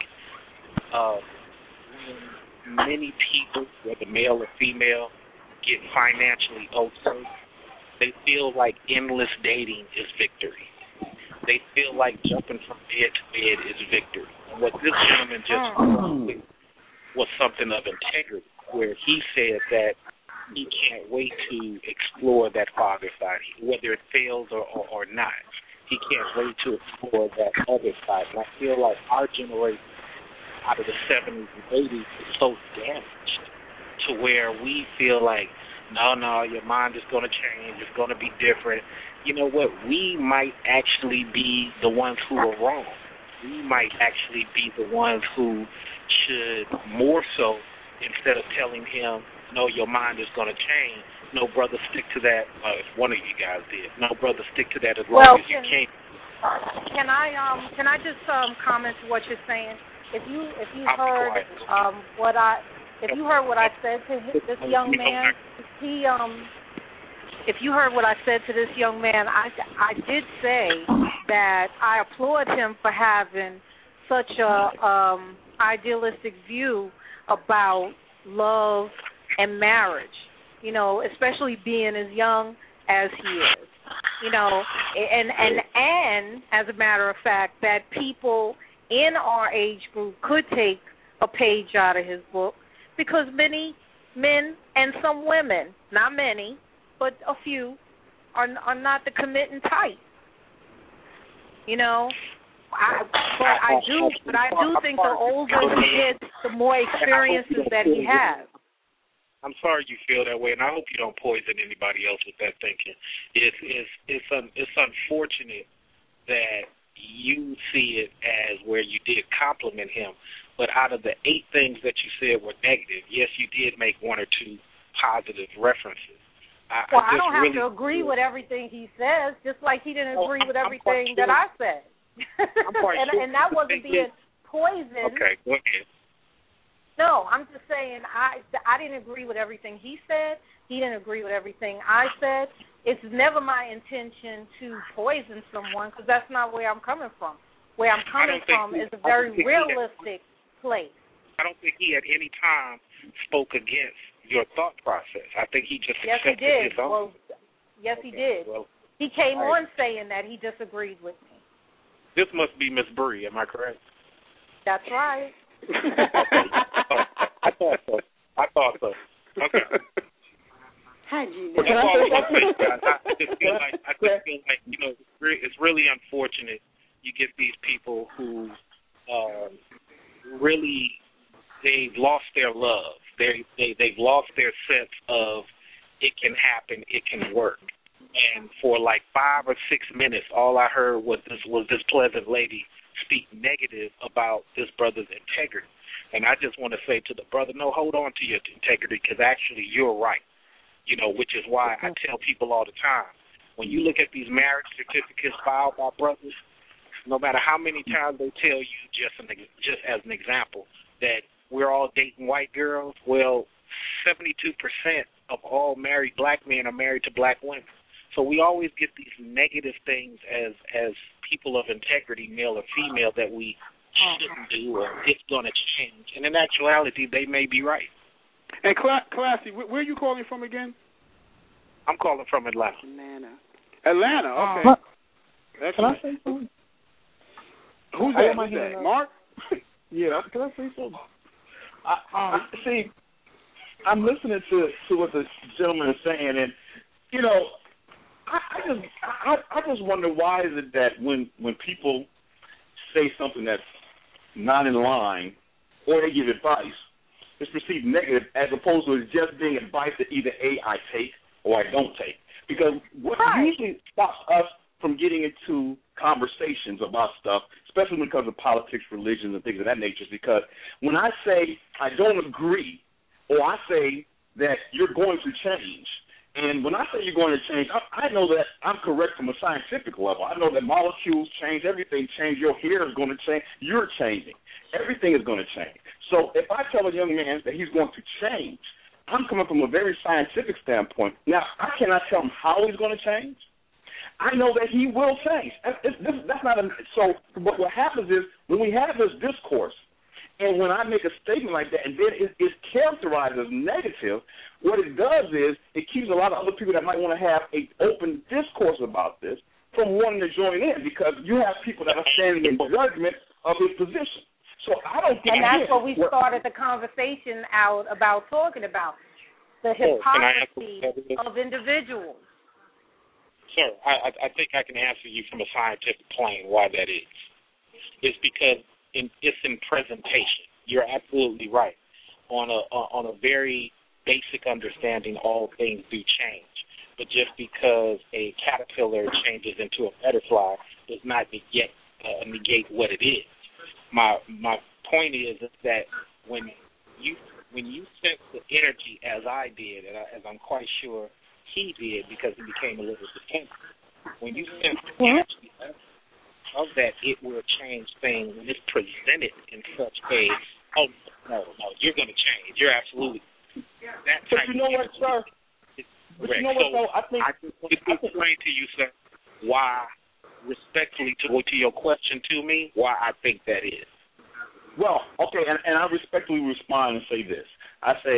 when many people, whether male or female, get financially okay, they feel like endless dating is victory. They feel like jumping from bed to bed is victory. And what this gentleman just was something of integrity, where he said that he can't wait to explore that father side, whether it fails or not. He can't wait to explore that other side. And I feel like our generation, out of the 70s and 80s, is so damaged to where we feel like, no, your mind is going to change. It's going to be different. You know what? We might actually be the ones who are wrong. We might actually be the ones who should more so, instead of telling him, no, your mind is going to change, no, brother, stick to that. If one of you guys did. No, brother, stick to that as long as you can. Can I just comment to what you're saying? If you heard what I said to this young man, if you heard what I said to this young man, I did say that I applaud him for having such a idealistic view about love and marriage. you know, especially being as young as he is. You know, and as a matter of fact, that people in our age group could take a page out of his book, because many men and some women, not many, but a few, are not the committing type. You know, I do think the older he gets, the more experiences that he has. I'm sorry you feel that way, and I hope you don't poison anybody else with that thinking. It's unfortunate that you see it as where you did compliment him, but out of the 8 things that you said were negative, yes, you did make 1 or 2 positive references. I don't have to agree with everything he says, just like he didn't agree with everything that I said. I'm quite sure. And that wasn't being poisoned. Okay, go ahead. No, I'm just saying I didn't agree with everything he said. He didn't agree with everything I said. It's never my intention to poison someone, because that's not where I'm coming from. Where I'm coming from is a very realistic place. I don't think he at any time spoke against your thought process. I think he just accepted his own. Well, yes, he did. Well, he came on saying that he disagreed with me. This must be Miss Bree, am I correct? That's right. I thought so. Okay. How'd you know? I just feel like you know, it's really unfortunate you get these people who really they've lost their love. They've lost their sense of it can happen, it can work. And for like 5 or 6 minutes, all I heard was this pleasant lady speak negative about this brother's integrity. And I just want to say to the brother, no, hold on to your integrity, because actually you're right. You know, which is why I tell people all the time, when you look at these marriage certificates filed by brothers, no matter how many times they tell you, just as an example, that we're all dating white girls, well, 72% of all married black men are married to black women. So we always get these negative things as people of integrity, male or female, that we shouldn't do or it's going to change. And in actuality, they may be right. And Classy, where are you calling from again? I'm calling from Atlanta. Atlanta, okay. Can I say something? Who's that? Mark? Yeah, can I say something? See, I'm listening to what the gentleman is saying, and you know, I just wonder, why is it that when people say something that's not in line, or they give advice, it's perceived negative, as opposed to it just being advice that either A, I take, or I don't take. Because what usually stops us from getting into conversations about stuff, especially when it comes to politics, religion, and things of that nature, is because when I say I don't agree, or I say that you're going to change, and when I say you're going to change, I know that I'm correct from a scientific level. I know that molecules change, everything changes. Your hair is going to change. You're changing. Everything is going to change. So if I tell a young man that he's going to change, I'm coming from a very scientific standpoint. Now, I cannot tell him how he's going to change. I know that he will change. That's not so what happens is, when we have this discourse, and when I make a statement like that, and then it's characterized as negative, what it does is it keeps a lot of other people that might want to have an open discourse about this from wanting to join in, because you have people that are standing in judgment of his position. So I don't think. And that's what we started the conversation out about, talking about the hypocrisy of individuals. Sir, I think I can answer you from a scientific plane why that is. It's because it's in presentation. You're absolutely right. On a very basic understanding, all things do change. But just because a caterpillar changes into a butterfly does not negate what it is. My point is that when you sense the energy, as I did, and as I'm quite sure he did, because he became a little defensive, when you sense the energy of that, it will change things when it's presented in such a, no, you're going to change. You're absolutely. That but you know what, sir? But you know what, though? I think I can explain to you, sir, why, respectfully to your question to me, why I think that is. Well, okay, and I respectfully respond and say this. I say,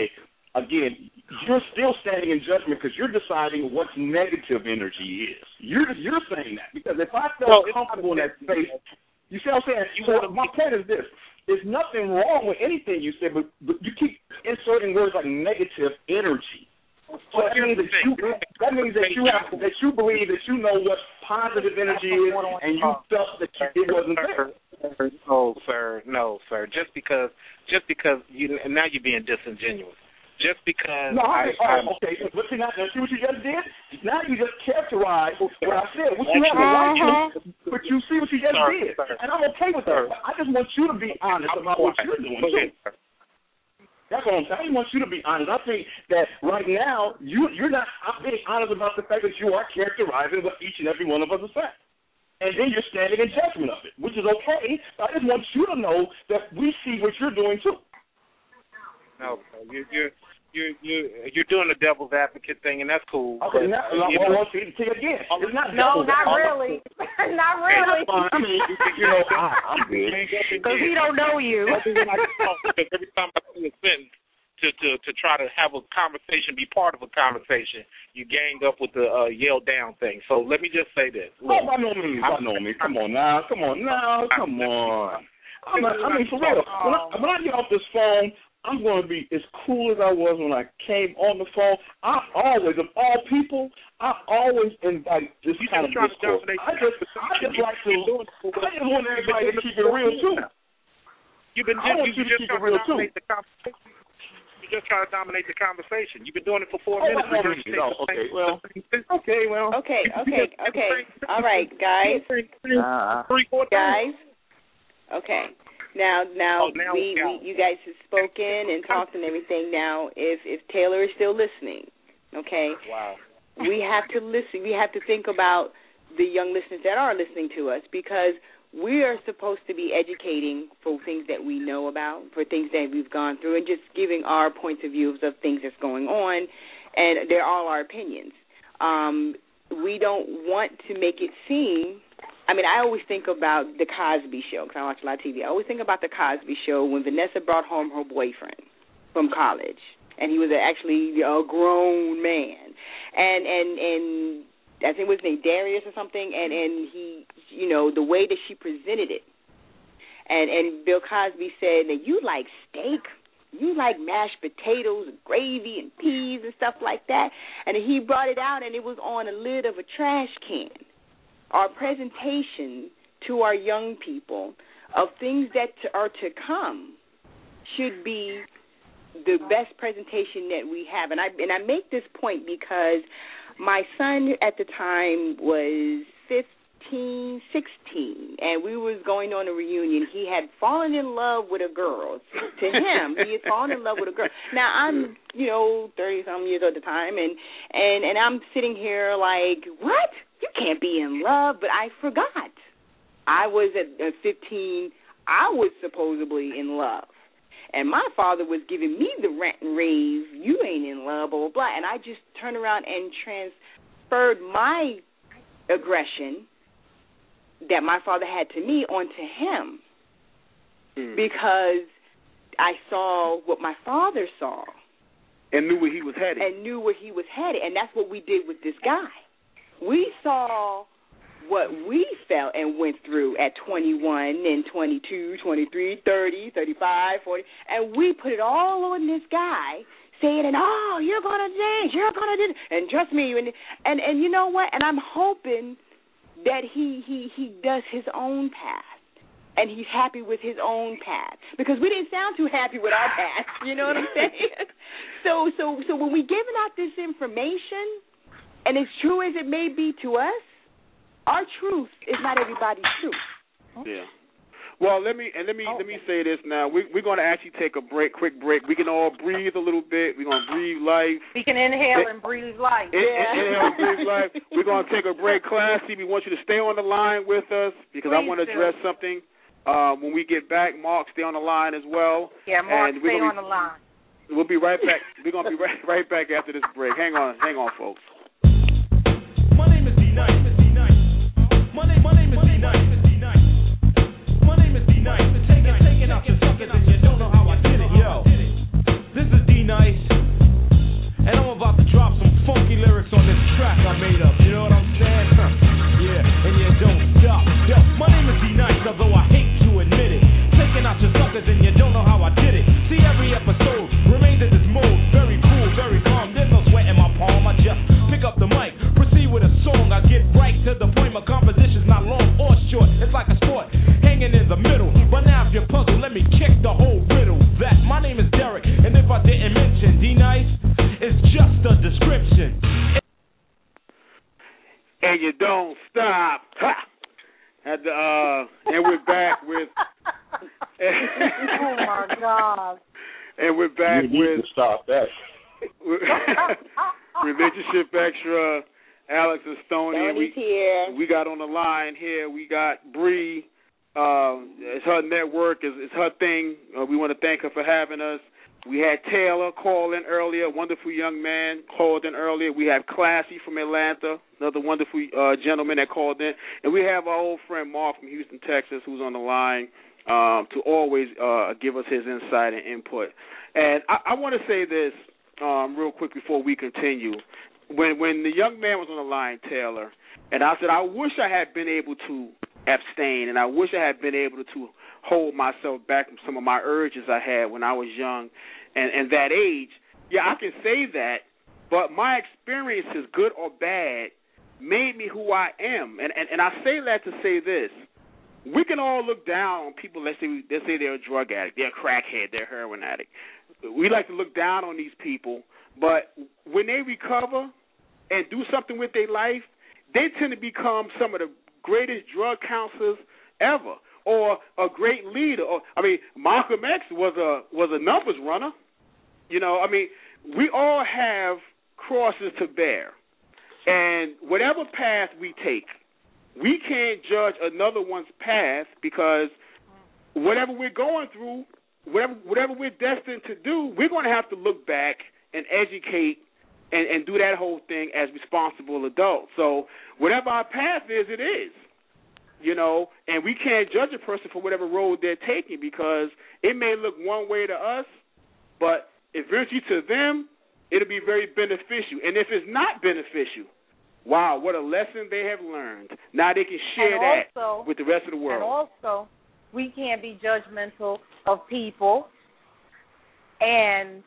again, you're still standing in judgment because you're deciding what negative energy is. You're saying that because if I felt comfortable in that space, you see what I'm saying? So my point is this. There's nothing wrong with anything you say, but you keep inserting words like negative energy. So that means that you believe that you know what positive energy is, and you felt that it wasn't there. No, sir. Just because you now you're being disingenuous. Just because okay. But see, now see what you just did? Now you just characterized what I said. What you have a right to, but you see what you just did. And I'm okay with that. I just want you to be honest about what you're doing, too. That's what I'm saying. I just want you to be honest. I think that right now, you're not being honest about the fact that you are characterizing what each and every one of us is saying. And then you're standing in judgment of it, which is okay. I just want you to know that we see what you're doing, too. No, you're doing the devil's advocate thing, and that's cool. Okay, now see again. It's not not really. Not really. I mean, I'm good. Because he don't know you. Every time I see a sentence to try to have a conversation, be part of a conversation, you gang up with the yell down thing. So let me just say this. Look, by no means. Come on now. I mean, for real. When I get off this phone, I'm going to be as cool as I was when I came on the phone. I always invite this kind of discourse. I just want everybody to keep it real, too. I want you to keep it real, too. You're just trying to dominate the conversation. You've been doing it for 4 minutes. Okay. All right, guys. Guys. Okay. Now, you guys have spoken and talked and everything. Now, if Taylor is still listening, okay? Wow. We have to listen. We have to think about the young listeners that are listening to us because we are supposed to be educating for things that we know about, for things that we've gone through, and just giving our points of views of things that's going on, and they're all our opinions. We don't want to make it seem. I mean, I always think about The Cosby Show because I watch a lot of TV. I always think about The Cosby Show when Vanessa brought home her boyfriend from college, and he was actually a grown man, and I think it was named Darius or something, and he, the way that she presented it, and Bill Cosby said that you like steak, you like mashed potatoes and gravy and peas and stuff like that, and he brought it out, and it was on a lid of a trash can. Our presentation to our young people of things that are to come should be the best presentation that we have. And I make this point because my son at the time was 16, and we was going on a reunion. He had fallen in love with a girl. To him, he had fallen in love with a girl. Now, I'm, 30-some years old at the time, and I'm sitting here like, what? You can't be in love, but I forgot. I was at 15, I was supposedly in love. And my father was giving me the rant and rave, you ain't in love, blah, blah, blah. And I just turned around and transferred my aggression that my father had to me onto him because I saw what my father saw. And knew where he was headed. And that's what we did with this guy. We saw what we felt and went through at 21 and 22, 23, 30, 35, 40, and we put it all on this guy saying, you're going to change, you're going to do this. And trust me, and you know what? And I'm hoping that he does his own path. And he's happy with his own path. Because we didn't sound too happy with our path. You know what I'm saying? So when we giving out this information, and as true as it may be to us, our truth is not everybody's truth. Yeah. Well, let me say this now. We're going to actually take a quick break. We can all breathe a little bit. We're going to breathe life. We can inhale and breathe life. Inhale and breathe life. We're going to take a break, classy. We want you to stay on the line with us because I want to address something. When we get back, Mark, stay on the line as well. Yeah, Mark, stay on the line. We'll be right back. We're going to be right back after this break. Hang on, folks. My name is D-Nice. My name is D-Nice. My name is D-Nice. Taking out your suckers and you don't know how I did it. Yo, this is D-Nice. and you don't stop. Ha! And we're back with. Oh my God! And we're back you need with. To stop that. Relationship Extra, Alex and Stoney. Stoney's here. We got on the line here. We got Bree. It's her network. It's her thing. We want to thank her for having us. We had Taylor call in earlier, wonderful young man called in earlier. We have Classy from Atlanta, another wonderful gentleman that called in. And we have our old friend Mark from Houston, Texas, who's on the line to always give us his insight and input. And I want to say this real quick before we continue. When the young man was on the line, Taylor, and I said, I wish I had been able to abstain, and I wish I had been able to hold myself back from some of my urges I had when I was young and that age. Yeah, I can say that, but my experiences, good or bad, made me who I am. And I say that to say this. We can all look down on people, let's say they're a drug addict, they're a crackhead, they're a heroin addict. We like to look down on these people, but when they recover and do something with their life, they tend to become some of the greatest drug counselors ever, or a great leader. Malcolm X was a numbers runner. We all have crosses to bear, and whatever path we take, we can't judge another one's path, because whatever we're going through, whatever we're destined to do, we're going to have to look back and educate and do that whole thing as responsible adults. So whatever our path is, it is. And we can't judge a person for whatever road they're taking, because it may look one way to us, but eventually to them, it'll be very beneficial. And if it's not beneficial, wow, what a lesson they have learned. Now they can share that with the rest of the world. And also, we can't be judgmental of people and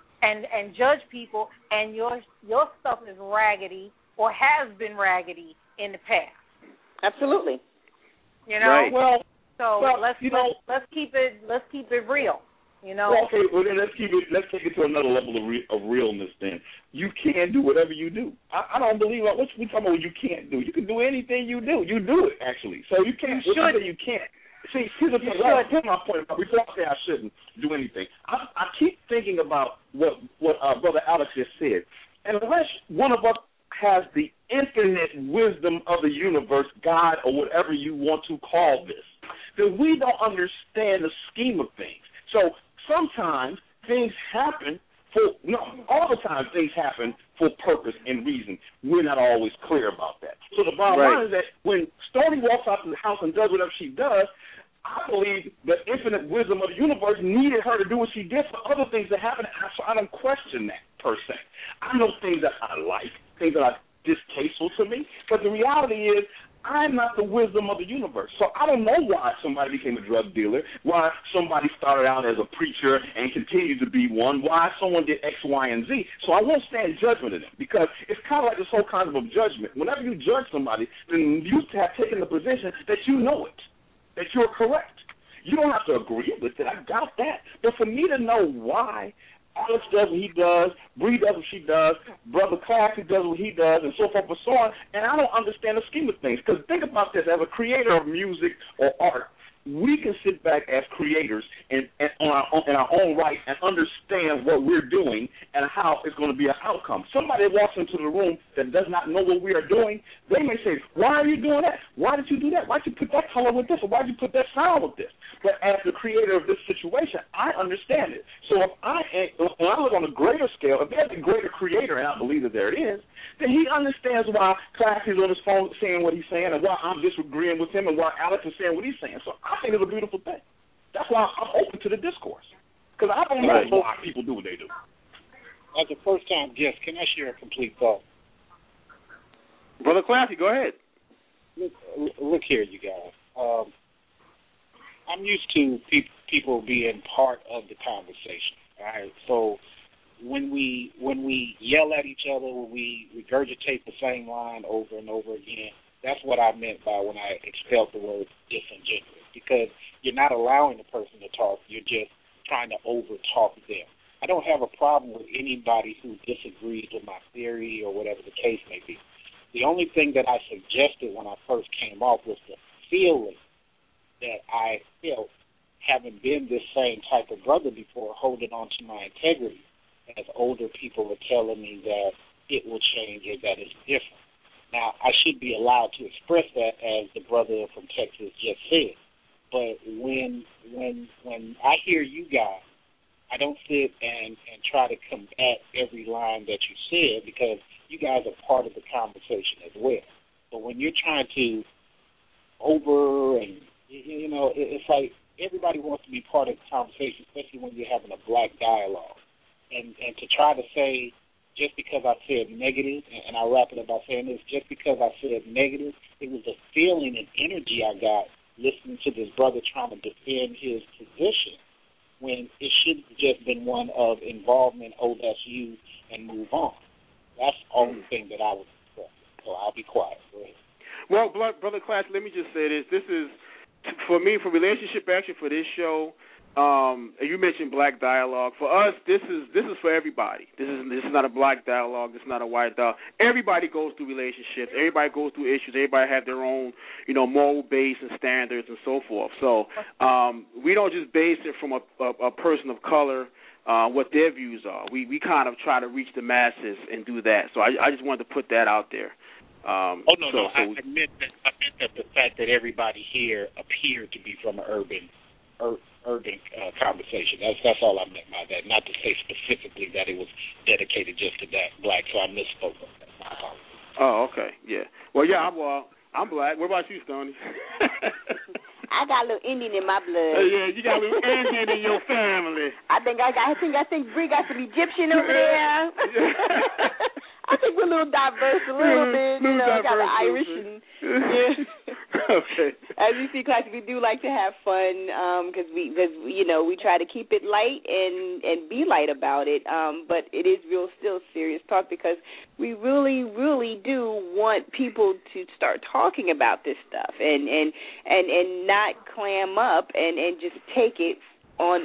judge people, and your stuff is raggedy or has been raggedy in the past. Absolutely. Right. Let's keep it real. Okay, well then let's take it to another level of realness. Then you can do whatever you do. I don't believe what we talking about. What you can't do. You can do anything you do. You do it actually. So you can't. You can't. See, here's the thing. Here's my point. Before I say I shouldn't do anything, I keep thinking about what Brother Alex just said. And unless one of us has the infinite wisdom of the universe, God, or whatever you want to call this, then we don't understand the scheme of things. So sometimes things happen all the time things happen for purpose and reason. We're not always clear about that. So the bottom line is that when Stoney walks out of the house and does whatever she does, I believe the infinite wisdom of the universe needed her to do what she did for other things to happen, so I don't question that per se. I know things that I like, things that are distasteful to me, but the reality is I'm not the wisdom of the universe. So I don't know why somebody became a drug dealer, why somebody started out as a preacher and continued to be one, why someone did X, Y, and Z. So I won't stand judgment of them, because it's kind of like this whole concept of judgment. Whenever you judge somebody, then you have taken the position that you know it, that you're correct. You don't have to agree with it. I got that. But for me to know why Alex does what he does, Bree does what she does, Brother Classy does what he does, and so forth and so on, and I don't understand the scheme of things. Because think about this, as a creator of music or art, we can sit back as creators in our own right and understand what we're doing and how it's going to be an outcome. Somebody walks into the room that does not know what we are doing, they may say, why are you doing that? Why did you do that? Why did you put that color with this? Or why did you put that sound with this? But as the creator of this situation, I understand it. So when I look on a greater scale, if there's a greater creator, and I believe that there is, then he understands why Classy's on his phone saying what he's saying, and why I'm disagreeing with him, and why Alex is saying what he's saying. So I think it's a beautiful thing. That's why I'm open to the discourse, because I don't know why people do what they do. As a first-time guest, can I share a complete thought? Brother Classy, go ahead. Look here, you guys. I'm used to people being part of the conversation. All right, so when we yell at each other, when we regurgitate the same line over and over again, that's what I meant by when I expelled the word disingenuous, because you're not allowing the person to talk. You're just trying to over-talk them. I don't have a problem with anybody who disagrees with my theory or whatever the case may be. The only thing that I suggested when I first came off was the feeling that I felt, having been this same type of brother before, holding on to my integrity, as older people were telling me that it will change or that it's different. Now, I should be allowed to express that, as the brother from Texas just said. But when I hear you guys, I don't sit and try to combat every line that you said, because you guys are part of the conversation as well. But when you're trying to it's like everybody wants to be part of the conversation, especially when you're having a black dialogue. And to try to say, just because I said negative, and I'll wrap it up by saying this, just because I said negative, it was a feeling and energy I got listening to this brother trying to defend his position, when it should have just been one of involvement, oh, that's you, and move on. That's the only thing that I would express. So I'll be quiet. Go ahead. Well, Brother Clash, let me just say this. This is, for me, for Relationship Action, for this show, you mentioned black dialogue. For us, this is for everybody. This is not a black dialogue. This is not a white dialogue. Everybody goes through relationships. Everybody goes through issues. Everybody have their own, moral base and standards and so forth. So we don't just base it from a person of color, what their views are. We kind of try to reach the masses and do that. So I just wanted to put that out there. I meant that the fact that everybody here appeared to be from an urban conversation. That's all I meant by that. Not to say specifically that it was dedicated just to that black. So I misspoke on that. My apologies. Oh, okay, yeah. Well, yeah, I'm black. What about you, Stoney? I got a little Indian in my blood. Yeah, you got a little Indian in your family. I think Bree got some Egyptian over there. I think we're a little diverse a little bit. Got the Irish and Okay. As you see, Classic, we do like to have fun because we try to keep it light and be light about it. But it is still serious talk, because we really, really do want people to start talking about this stuff and not clam up and just take it on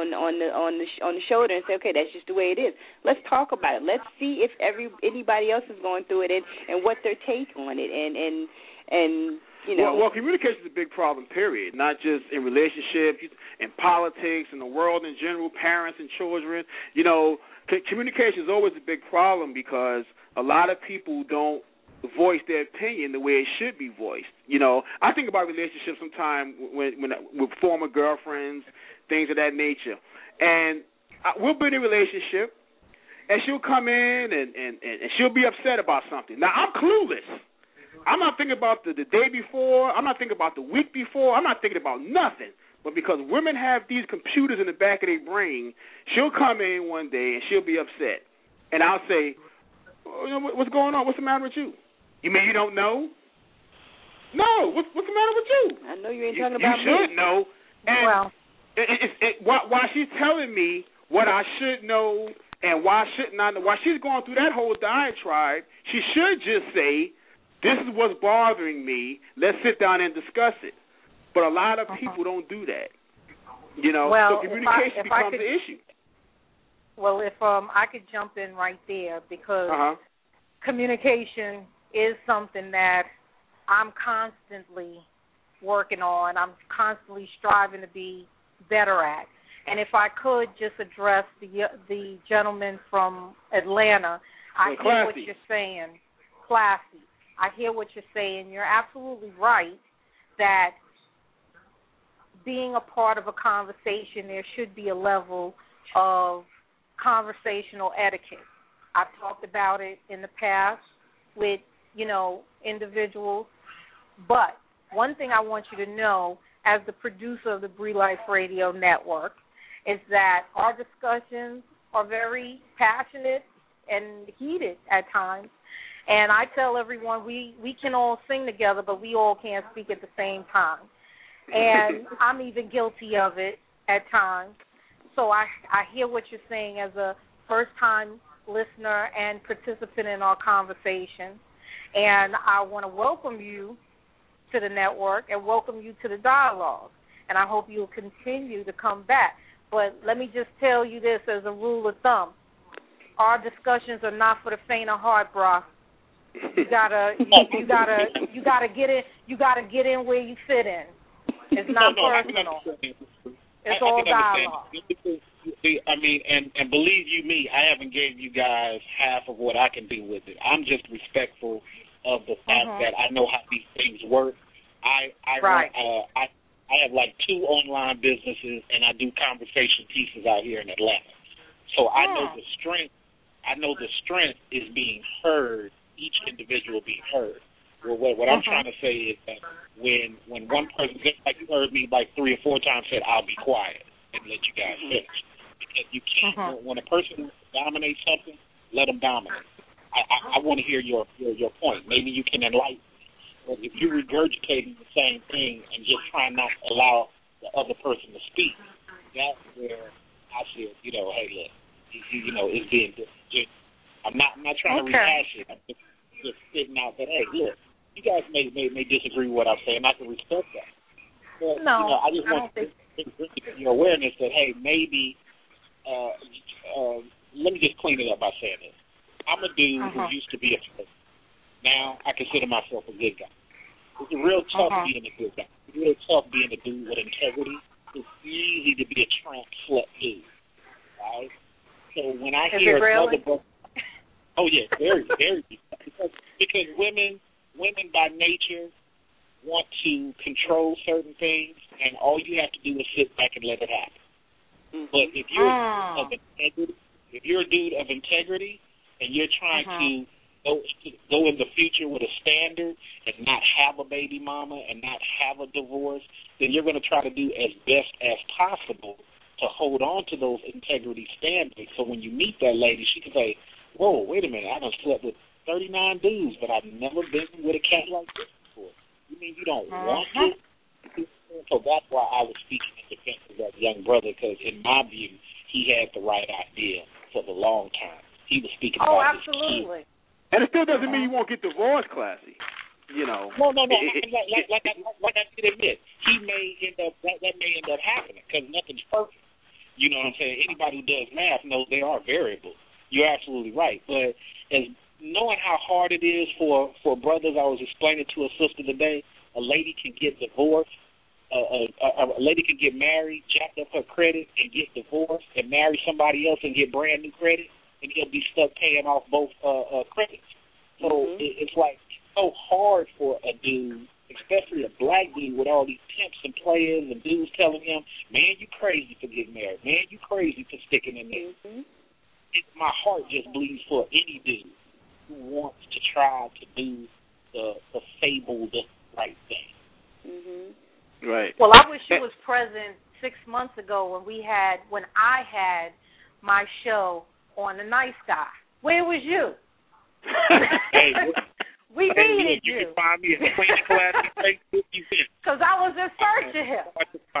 the shoulder and say, okay, that's just the way it is. Let's talk about it. Let's see if anybody else is going through it and what their take on it and Well, communication is a big problem, period. Not just in relationships, in politics, in the world in general, parents and children. Communication is always a big problem, because a lot of people don't voice their opinion the way it should be voiced. I think about relationships sometimes when with former girlfriends, things of that nature. And we'll be in a relationship, and she'll come in and she'll be upset about something. Now, I'm clueless. I'm not thinking about the day before. I'm not thinking about the week before. I'm not thinking about nothing. But because women have these computers in the back of their brain, she'll come in one day and she'll be upset. And I'll say, what's going on? What's the matter with you? You mean you don't know? No. What's the matter with you? I know you ain't talking about me. You should know. And while she's telling me what I should know and why shouldn't I know, while she's going through that whole diatribe, she should just say, this is what's bothering me. Let's sit down and discuss it. But a lot of people don't do that. So communication becomes the issue. Well, if I could jump in right there, because communication is something that I'm constantly working on. I'm constantly striving to be better at. And if I could just address the gentleman from Atlanta, I hear what you're saying. Classy. I hear what you're saying. You're absolutely right that being a part of a conversation, there should be a level of conversational etiquette. I've talked about it in the past with, individuals. But one thing I want you to know, as the producer of the Bree Life Radio Network, is that our discussions are very passionate and heated at times. And I tell everyone we can all sing together, but we all can't speak at the same time. And I'm even guilty of it at times. So I hear what you're saying as a first-time listener and participant in our conversation. And I want to welcome you to the network and welcome you to the dialogue. And I hope you'll continue to come back. But let me just tell you this as a rule of thumb. Our discussions are not for the faint of heart, brah. You gotta get in where you fit in. It's not personal. It's all dialogue. I mean, and believe you me, I haven't gave you guys half of what I can do with it. I'm just respectful of the fact that I know how these things work. I have like 2 online businesses, and I do conversation pieces out here in Atlanta. So I know the strength. I know the strength is being heard. Each individual being heard. Well, what I'm trying to say is that when one person, just like you heard me like 3 or 4 times, said I'll be quiet and let you guys finish, because you can't. When a person dominates something, let them dominate. I want to hear your point. Maybe you can enlighten me. But if you're regurgitating the same thing and just trying not to allow the other person to speak, that's where I feel, hey, look, it's being just. I'm not trying to rehash it. I'm just sitting out that, hey, look, you guys may disagree with what I'm saying. I can respect that. But, I just want to bring your awareness that, hey, maybe, let me just clean it up by saying this. I'm a dude who used to be a person. Now I consider myself a good guy. It's real tough being a good guy. It's real tough being a dude with integrity. It's easy to be a tramp slut dude, right? So when I hear another brother, oh yeah, very, very, because women by nature want to control certain things, and all you have to do is sit back and let it happen. But if you're a dude of integrity, and you're trying to go in the future with a standard and not have a baby mama and not have a divorce, then you're going to try to do as best as possible to hold on to those integrity standards. So when you meet that lady, she can say, whoa, wait a minute, I done slept with 39 dudes, but I've never been with a cat like this before. You mean you don't want to? So that's why I was speaking in defense of that young brother, because in my view, he had the right idea for the long term. He was speaking about absolutely. His kid. And it still doesn't mean you won't get divorced, Classy. No. Like I did admit, that may end up happening because nothing's perfect. You know what I'm saying? Anybody who does math knows there are variables. You're absolutely right. But as knowing how hard it is for brothers, I was explaining to a sister today, a lady can get divorced, a lady can get married, jack up her credit, and get divorced, and marry somebody else and get brand new credit, and he'll be stuck paying off both credits. So it's like so hard for a dude, especially a black dude with all these pimps and players and dudes telling him, man, you crazy for getting married. Man, you crazy for sticking in there. My heart just bleeds for any dude who wants to try to do the fabled right thing. Right. Well, I wish you was present 6 months ago when I had my show on The Nice Guy. Where was you? We needed you. You can find me at Clean Classy Facebook event. Because I was in search of him.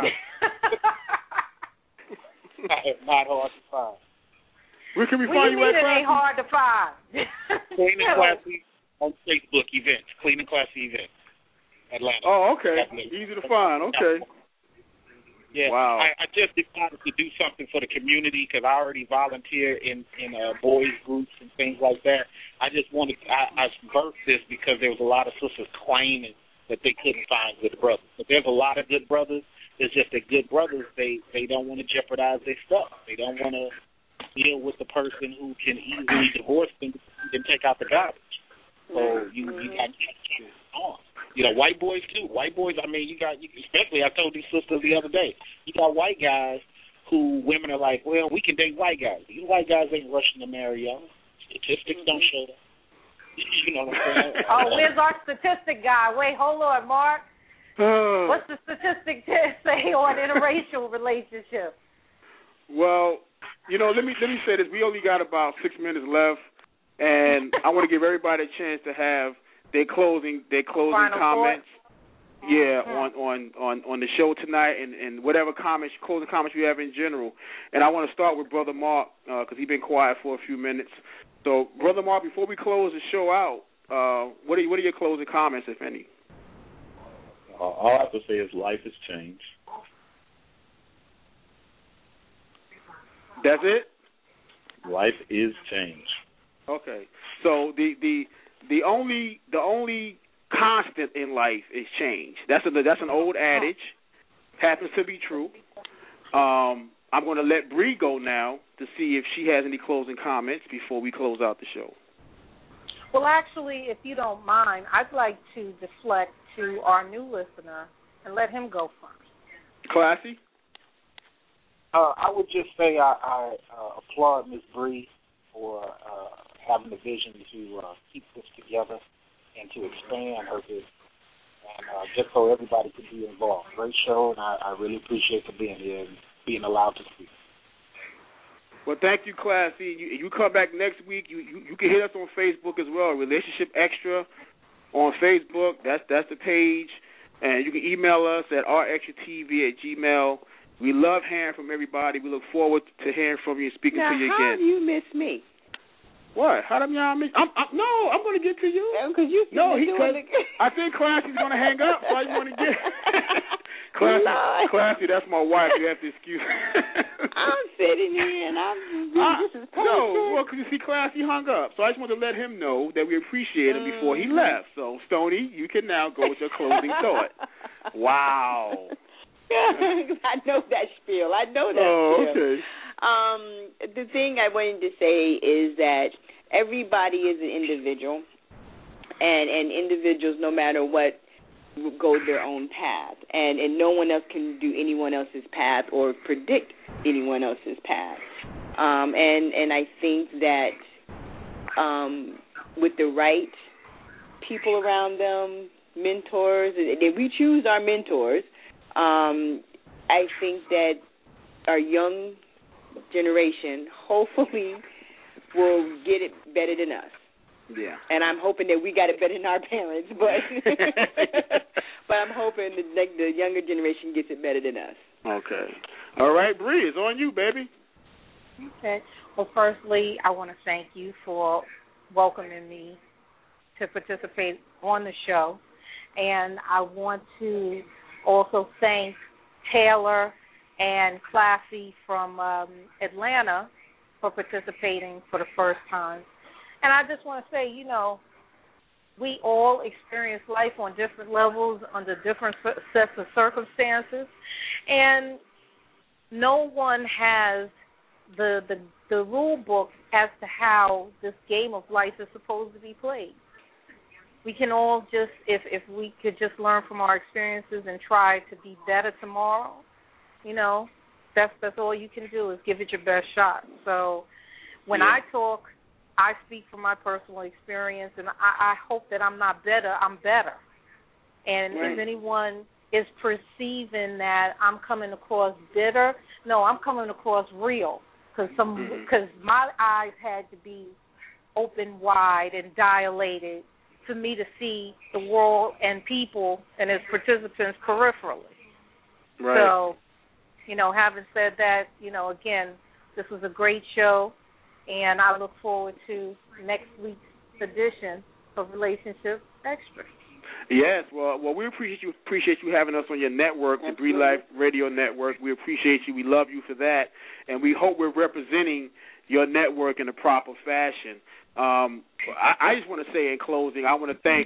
Not hard to find. Where can we find you at, Classy? It ain't hard to find. Clean and Classy on Facebook events. Clean and Classy events. Atlanta. Oh, okay. Easy to find. Okay. Yeah. Wow. I just decided to do something for the community because I already volunteer in boys groups and things like that. I just wanted I birthed this because there was a lot of sisters claiming that they couldn't find good brothers. But there's a lot of good brothers. It's just that good brothers, they don't want to jeopardize their stuff. They don't want to deal with the person who can easily divorce them and take out the garbage. So you got to keep it on. White boys too. White boys, I mean, especially I told these sisters the other day, you got white guys who women are like, well, we can date white guys. These white guys ain't rushing to marry y'all. Statistics don't show that. You know what I'm saying? Oh, where's our statistic guy? Wait, hold on, Mark. What's the statistic say on interracial relationships? Well, let me say this. We only got about 6 minutes left, and I want to give everybody a chance to have their closing Final comments. Yeah, on the show tonight, and whatever closing comments you have in general. And I want to start with Brother Mark because he's been quiet for a few minutes. So, Brother Mark, before we close the show out, what are your closing comments, if any? All I have to say is life has changed. That's it? Life is changed. Okay. So the the only constant in life is change. That's an old adage. Happens to be true. I'm going to let Bree go now to see if she has any closing comments before we close out the show. Well, actually, if you don't mind, I'd like to deflect to our new listener and let him go first. Classy? I would just say I applaud Ms. Bree for having the vision to keep this together and to expand her business, and just so everybody could be involved. Great show, and I really appreciate for being here and being allowed to speak. Well, thank you, Classy. You come back next week. You can hit us on Facebook as well, Relationship Extra on Facebook. That's the page. And you can email us at rextratv@gmail.com. We love hearing from everybody. We look forward to hearing from you and speaking to you again. Now, how do you miss me? What? How do y'all miss? I'm going to get to you. Because you I think Classy's going to hang up, so I want to get Classy, that's my wife. You have to excuse me. I'm sitting here and this is perfect. No, well, because you see, Classy hung up, so I just wanted to let him know that we appreciate him before he left. So, Stoney, you can now go with your closing thought. Wow. I know that spiel. Oh, okay. The thing I wanted to say is that everybody is an individual, and individuals, no matter what, go their own path, and no one else can do anyone else's path or predict anyone else's path. And I think that with the right people around them, mentors, and we choose our mentors. I think that our young generation hopefully will get it better than us. Yeah. And I'm hoping that we got it better than our parents, but I'm hoping that the younger generation gets it better than us. Okay. All right, Bree, it's on you, baby. Okay. Well, firstly, I want to thank you for welcoming me to participate on the show. And I want to also thank Taylor and Classy from Atlanta for participating for the first time. And I just want to say, we all experience life on different levels under different sets of circumstances, and no one has the rule book as to how this game of life is supposed to be played. We can all just, if we could just learn from our experiences and try to be better tomorrow, that's all you can do is give it your best shot. So when I talk, I speak from my personal experience, and I hope that I'm not better, I'm better. And if anyone is perceiving that I'm coming across bitter, no, I'm coming across real, because my eyes had to be open wide and dilated for me to see the world and people and its participants peripherally. Right. So, having said that, again, this was a great show, and I look forward to next week's edition of Relationship Extra. Yes, well, we appreciate you having us on your network, the Bree Life Radio Network. We appreciate you. We love you for that, and we hope we're representing your network in a proper fashion. I just want to say in closing, I want to thank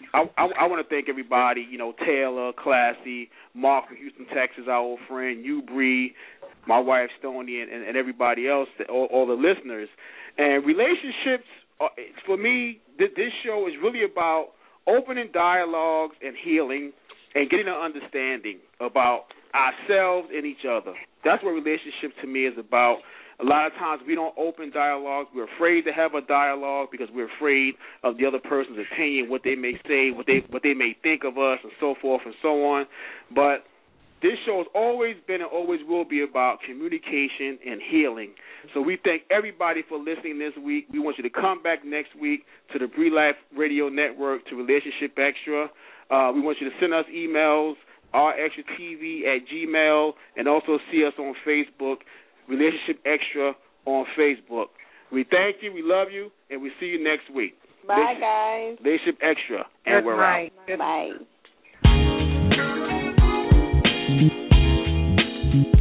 everybody. Taylor, Classy, Mark from Houston, Texas, our old friend, you, Bree, my wife Stoney, and everybody else, all the listeners. And relationships, for me, this show is really about opening dialogues and healing and getting an understanding about ourselves and each other. That's what relationship to me is about. A lot of times we don't open dialogues. We're afraid to have a dialogue because we're afraid of the other person's opinion, what they may say, what they may think of us, and so forth and so on. But this show has always been and always will be about communication and healing. So we thank everybody for listening this week. We want you to come back next week to the Bree Life Radio Network, to Relationship Extra. We want you to send us emails, rextratv@gmail.com, and also see us on Facebook, Relationship Extra on Facebook. We thank you, we love you, and we see you next week. Bye, guys. Relationship Extra, and we're out. Bye.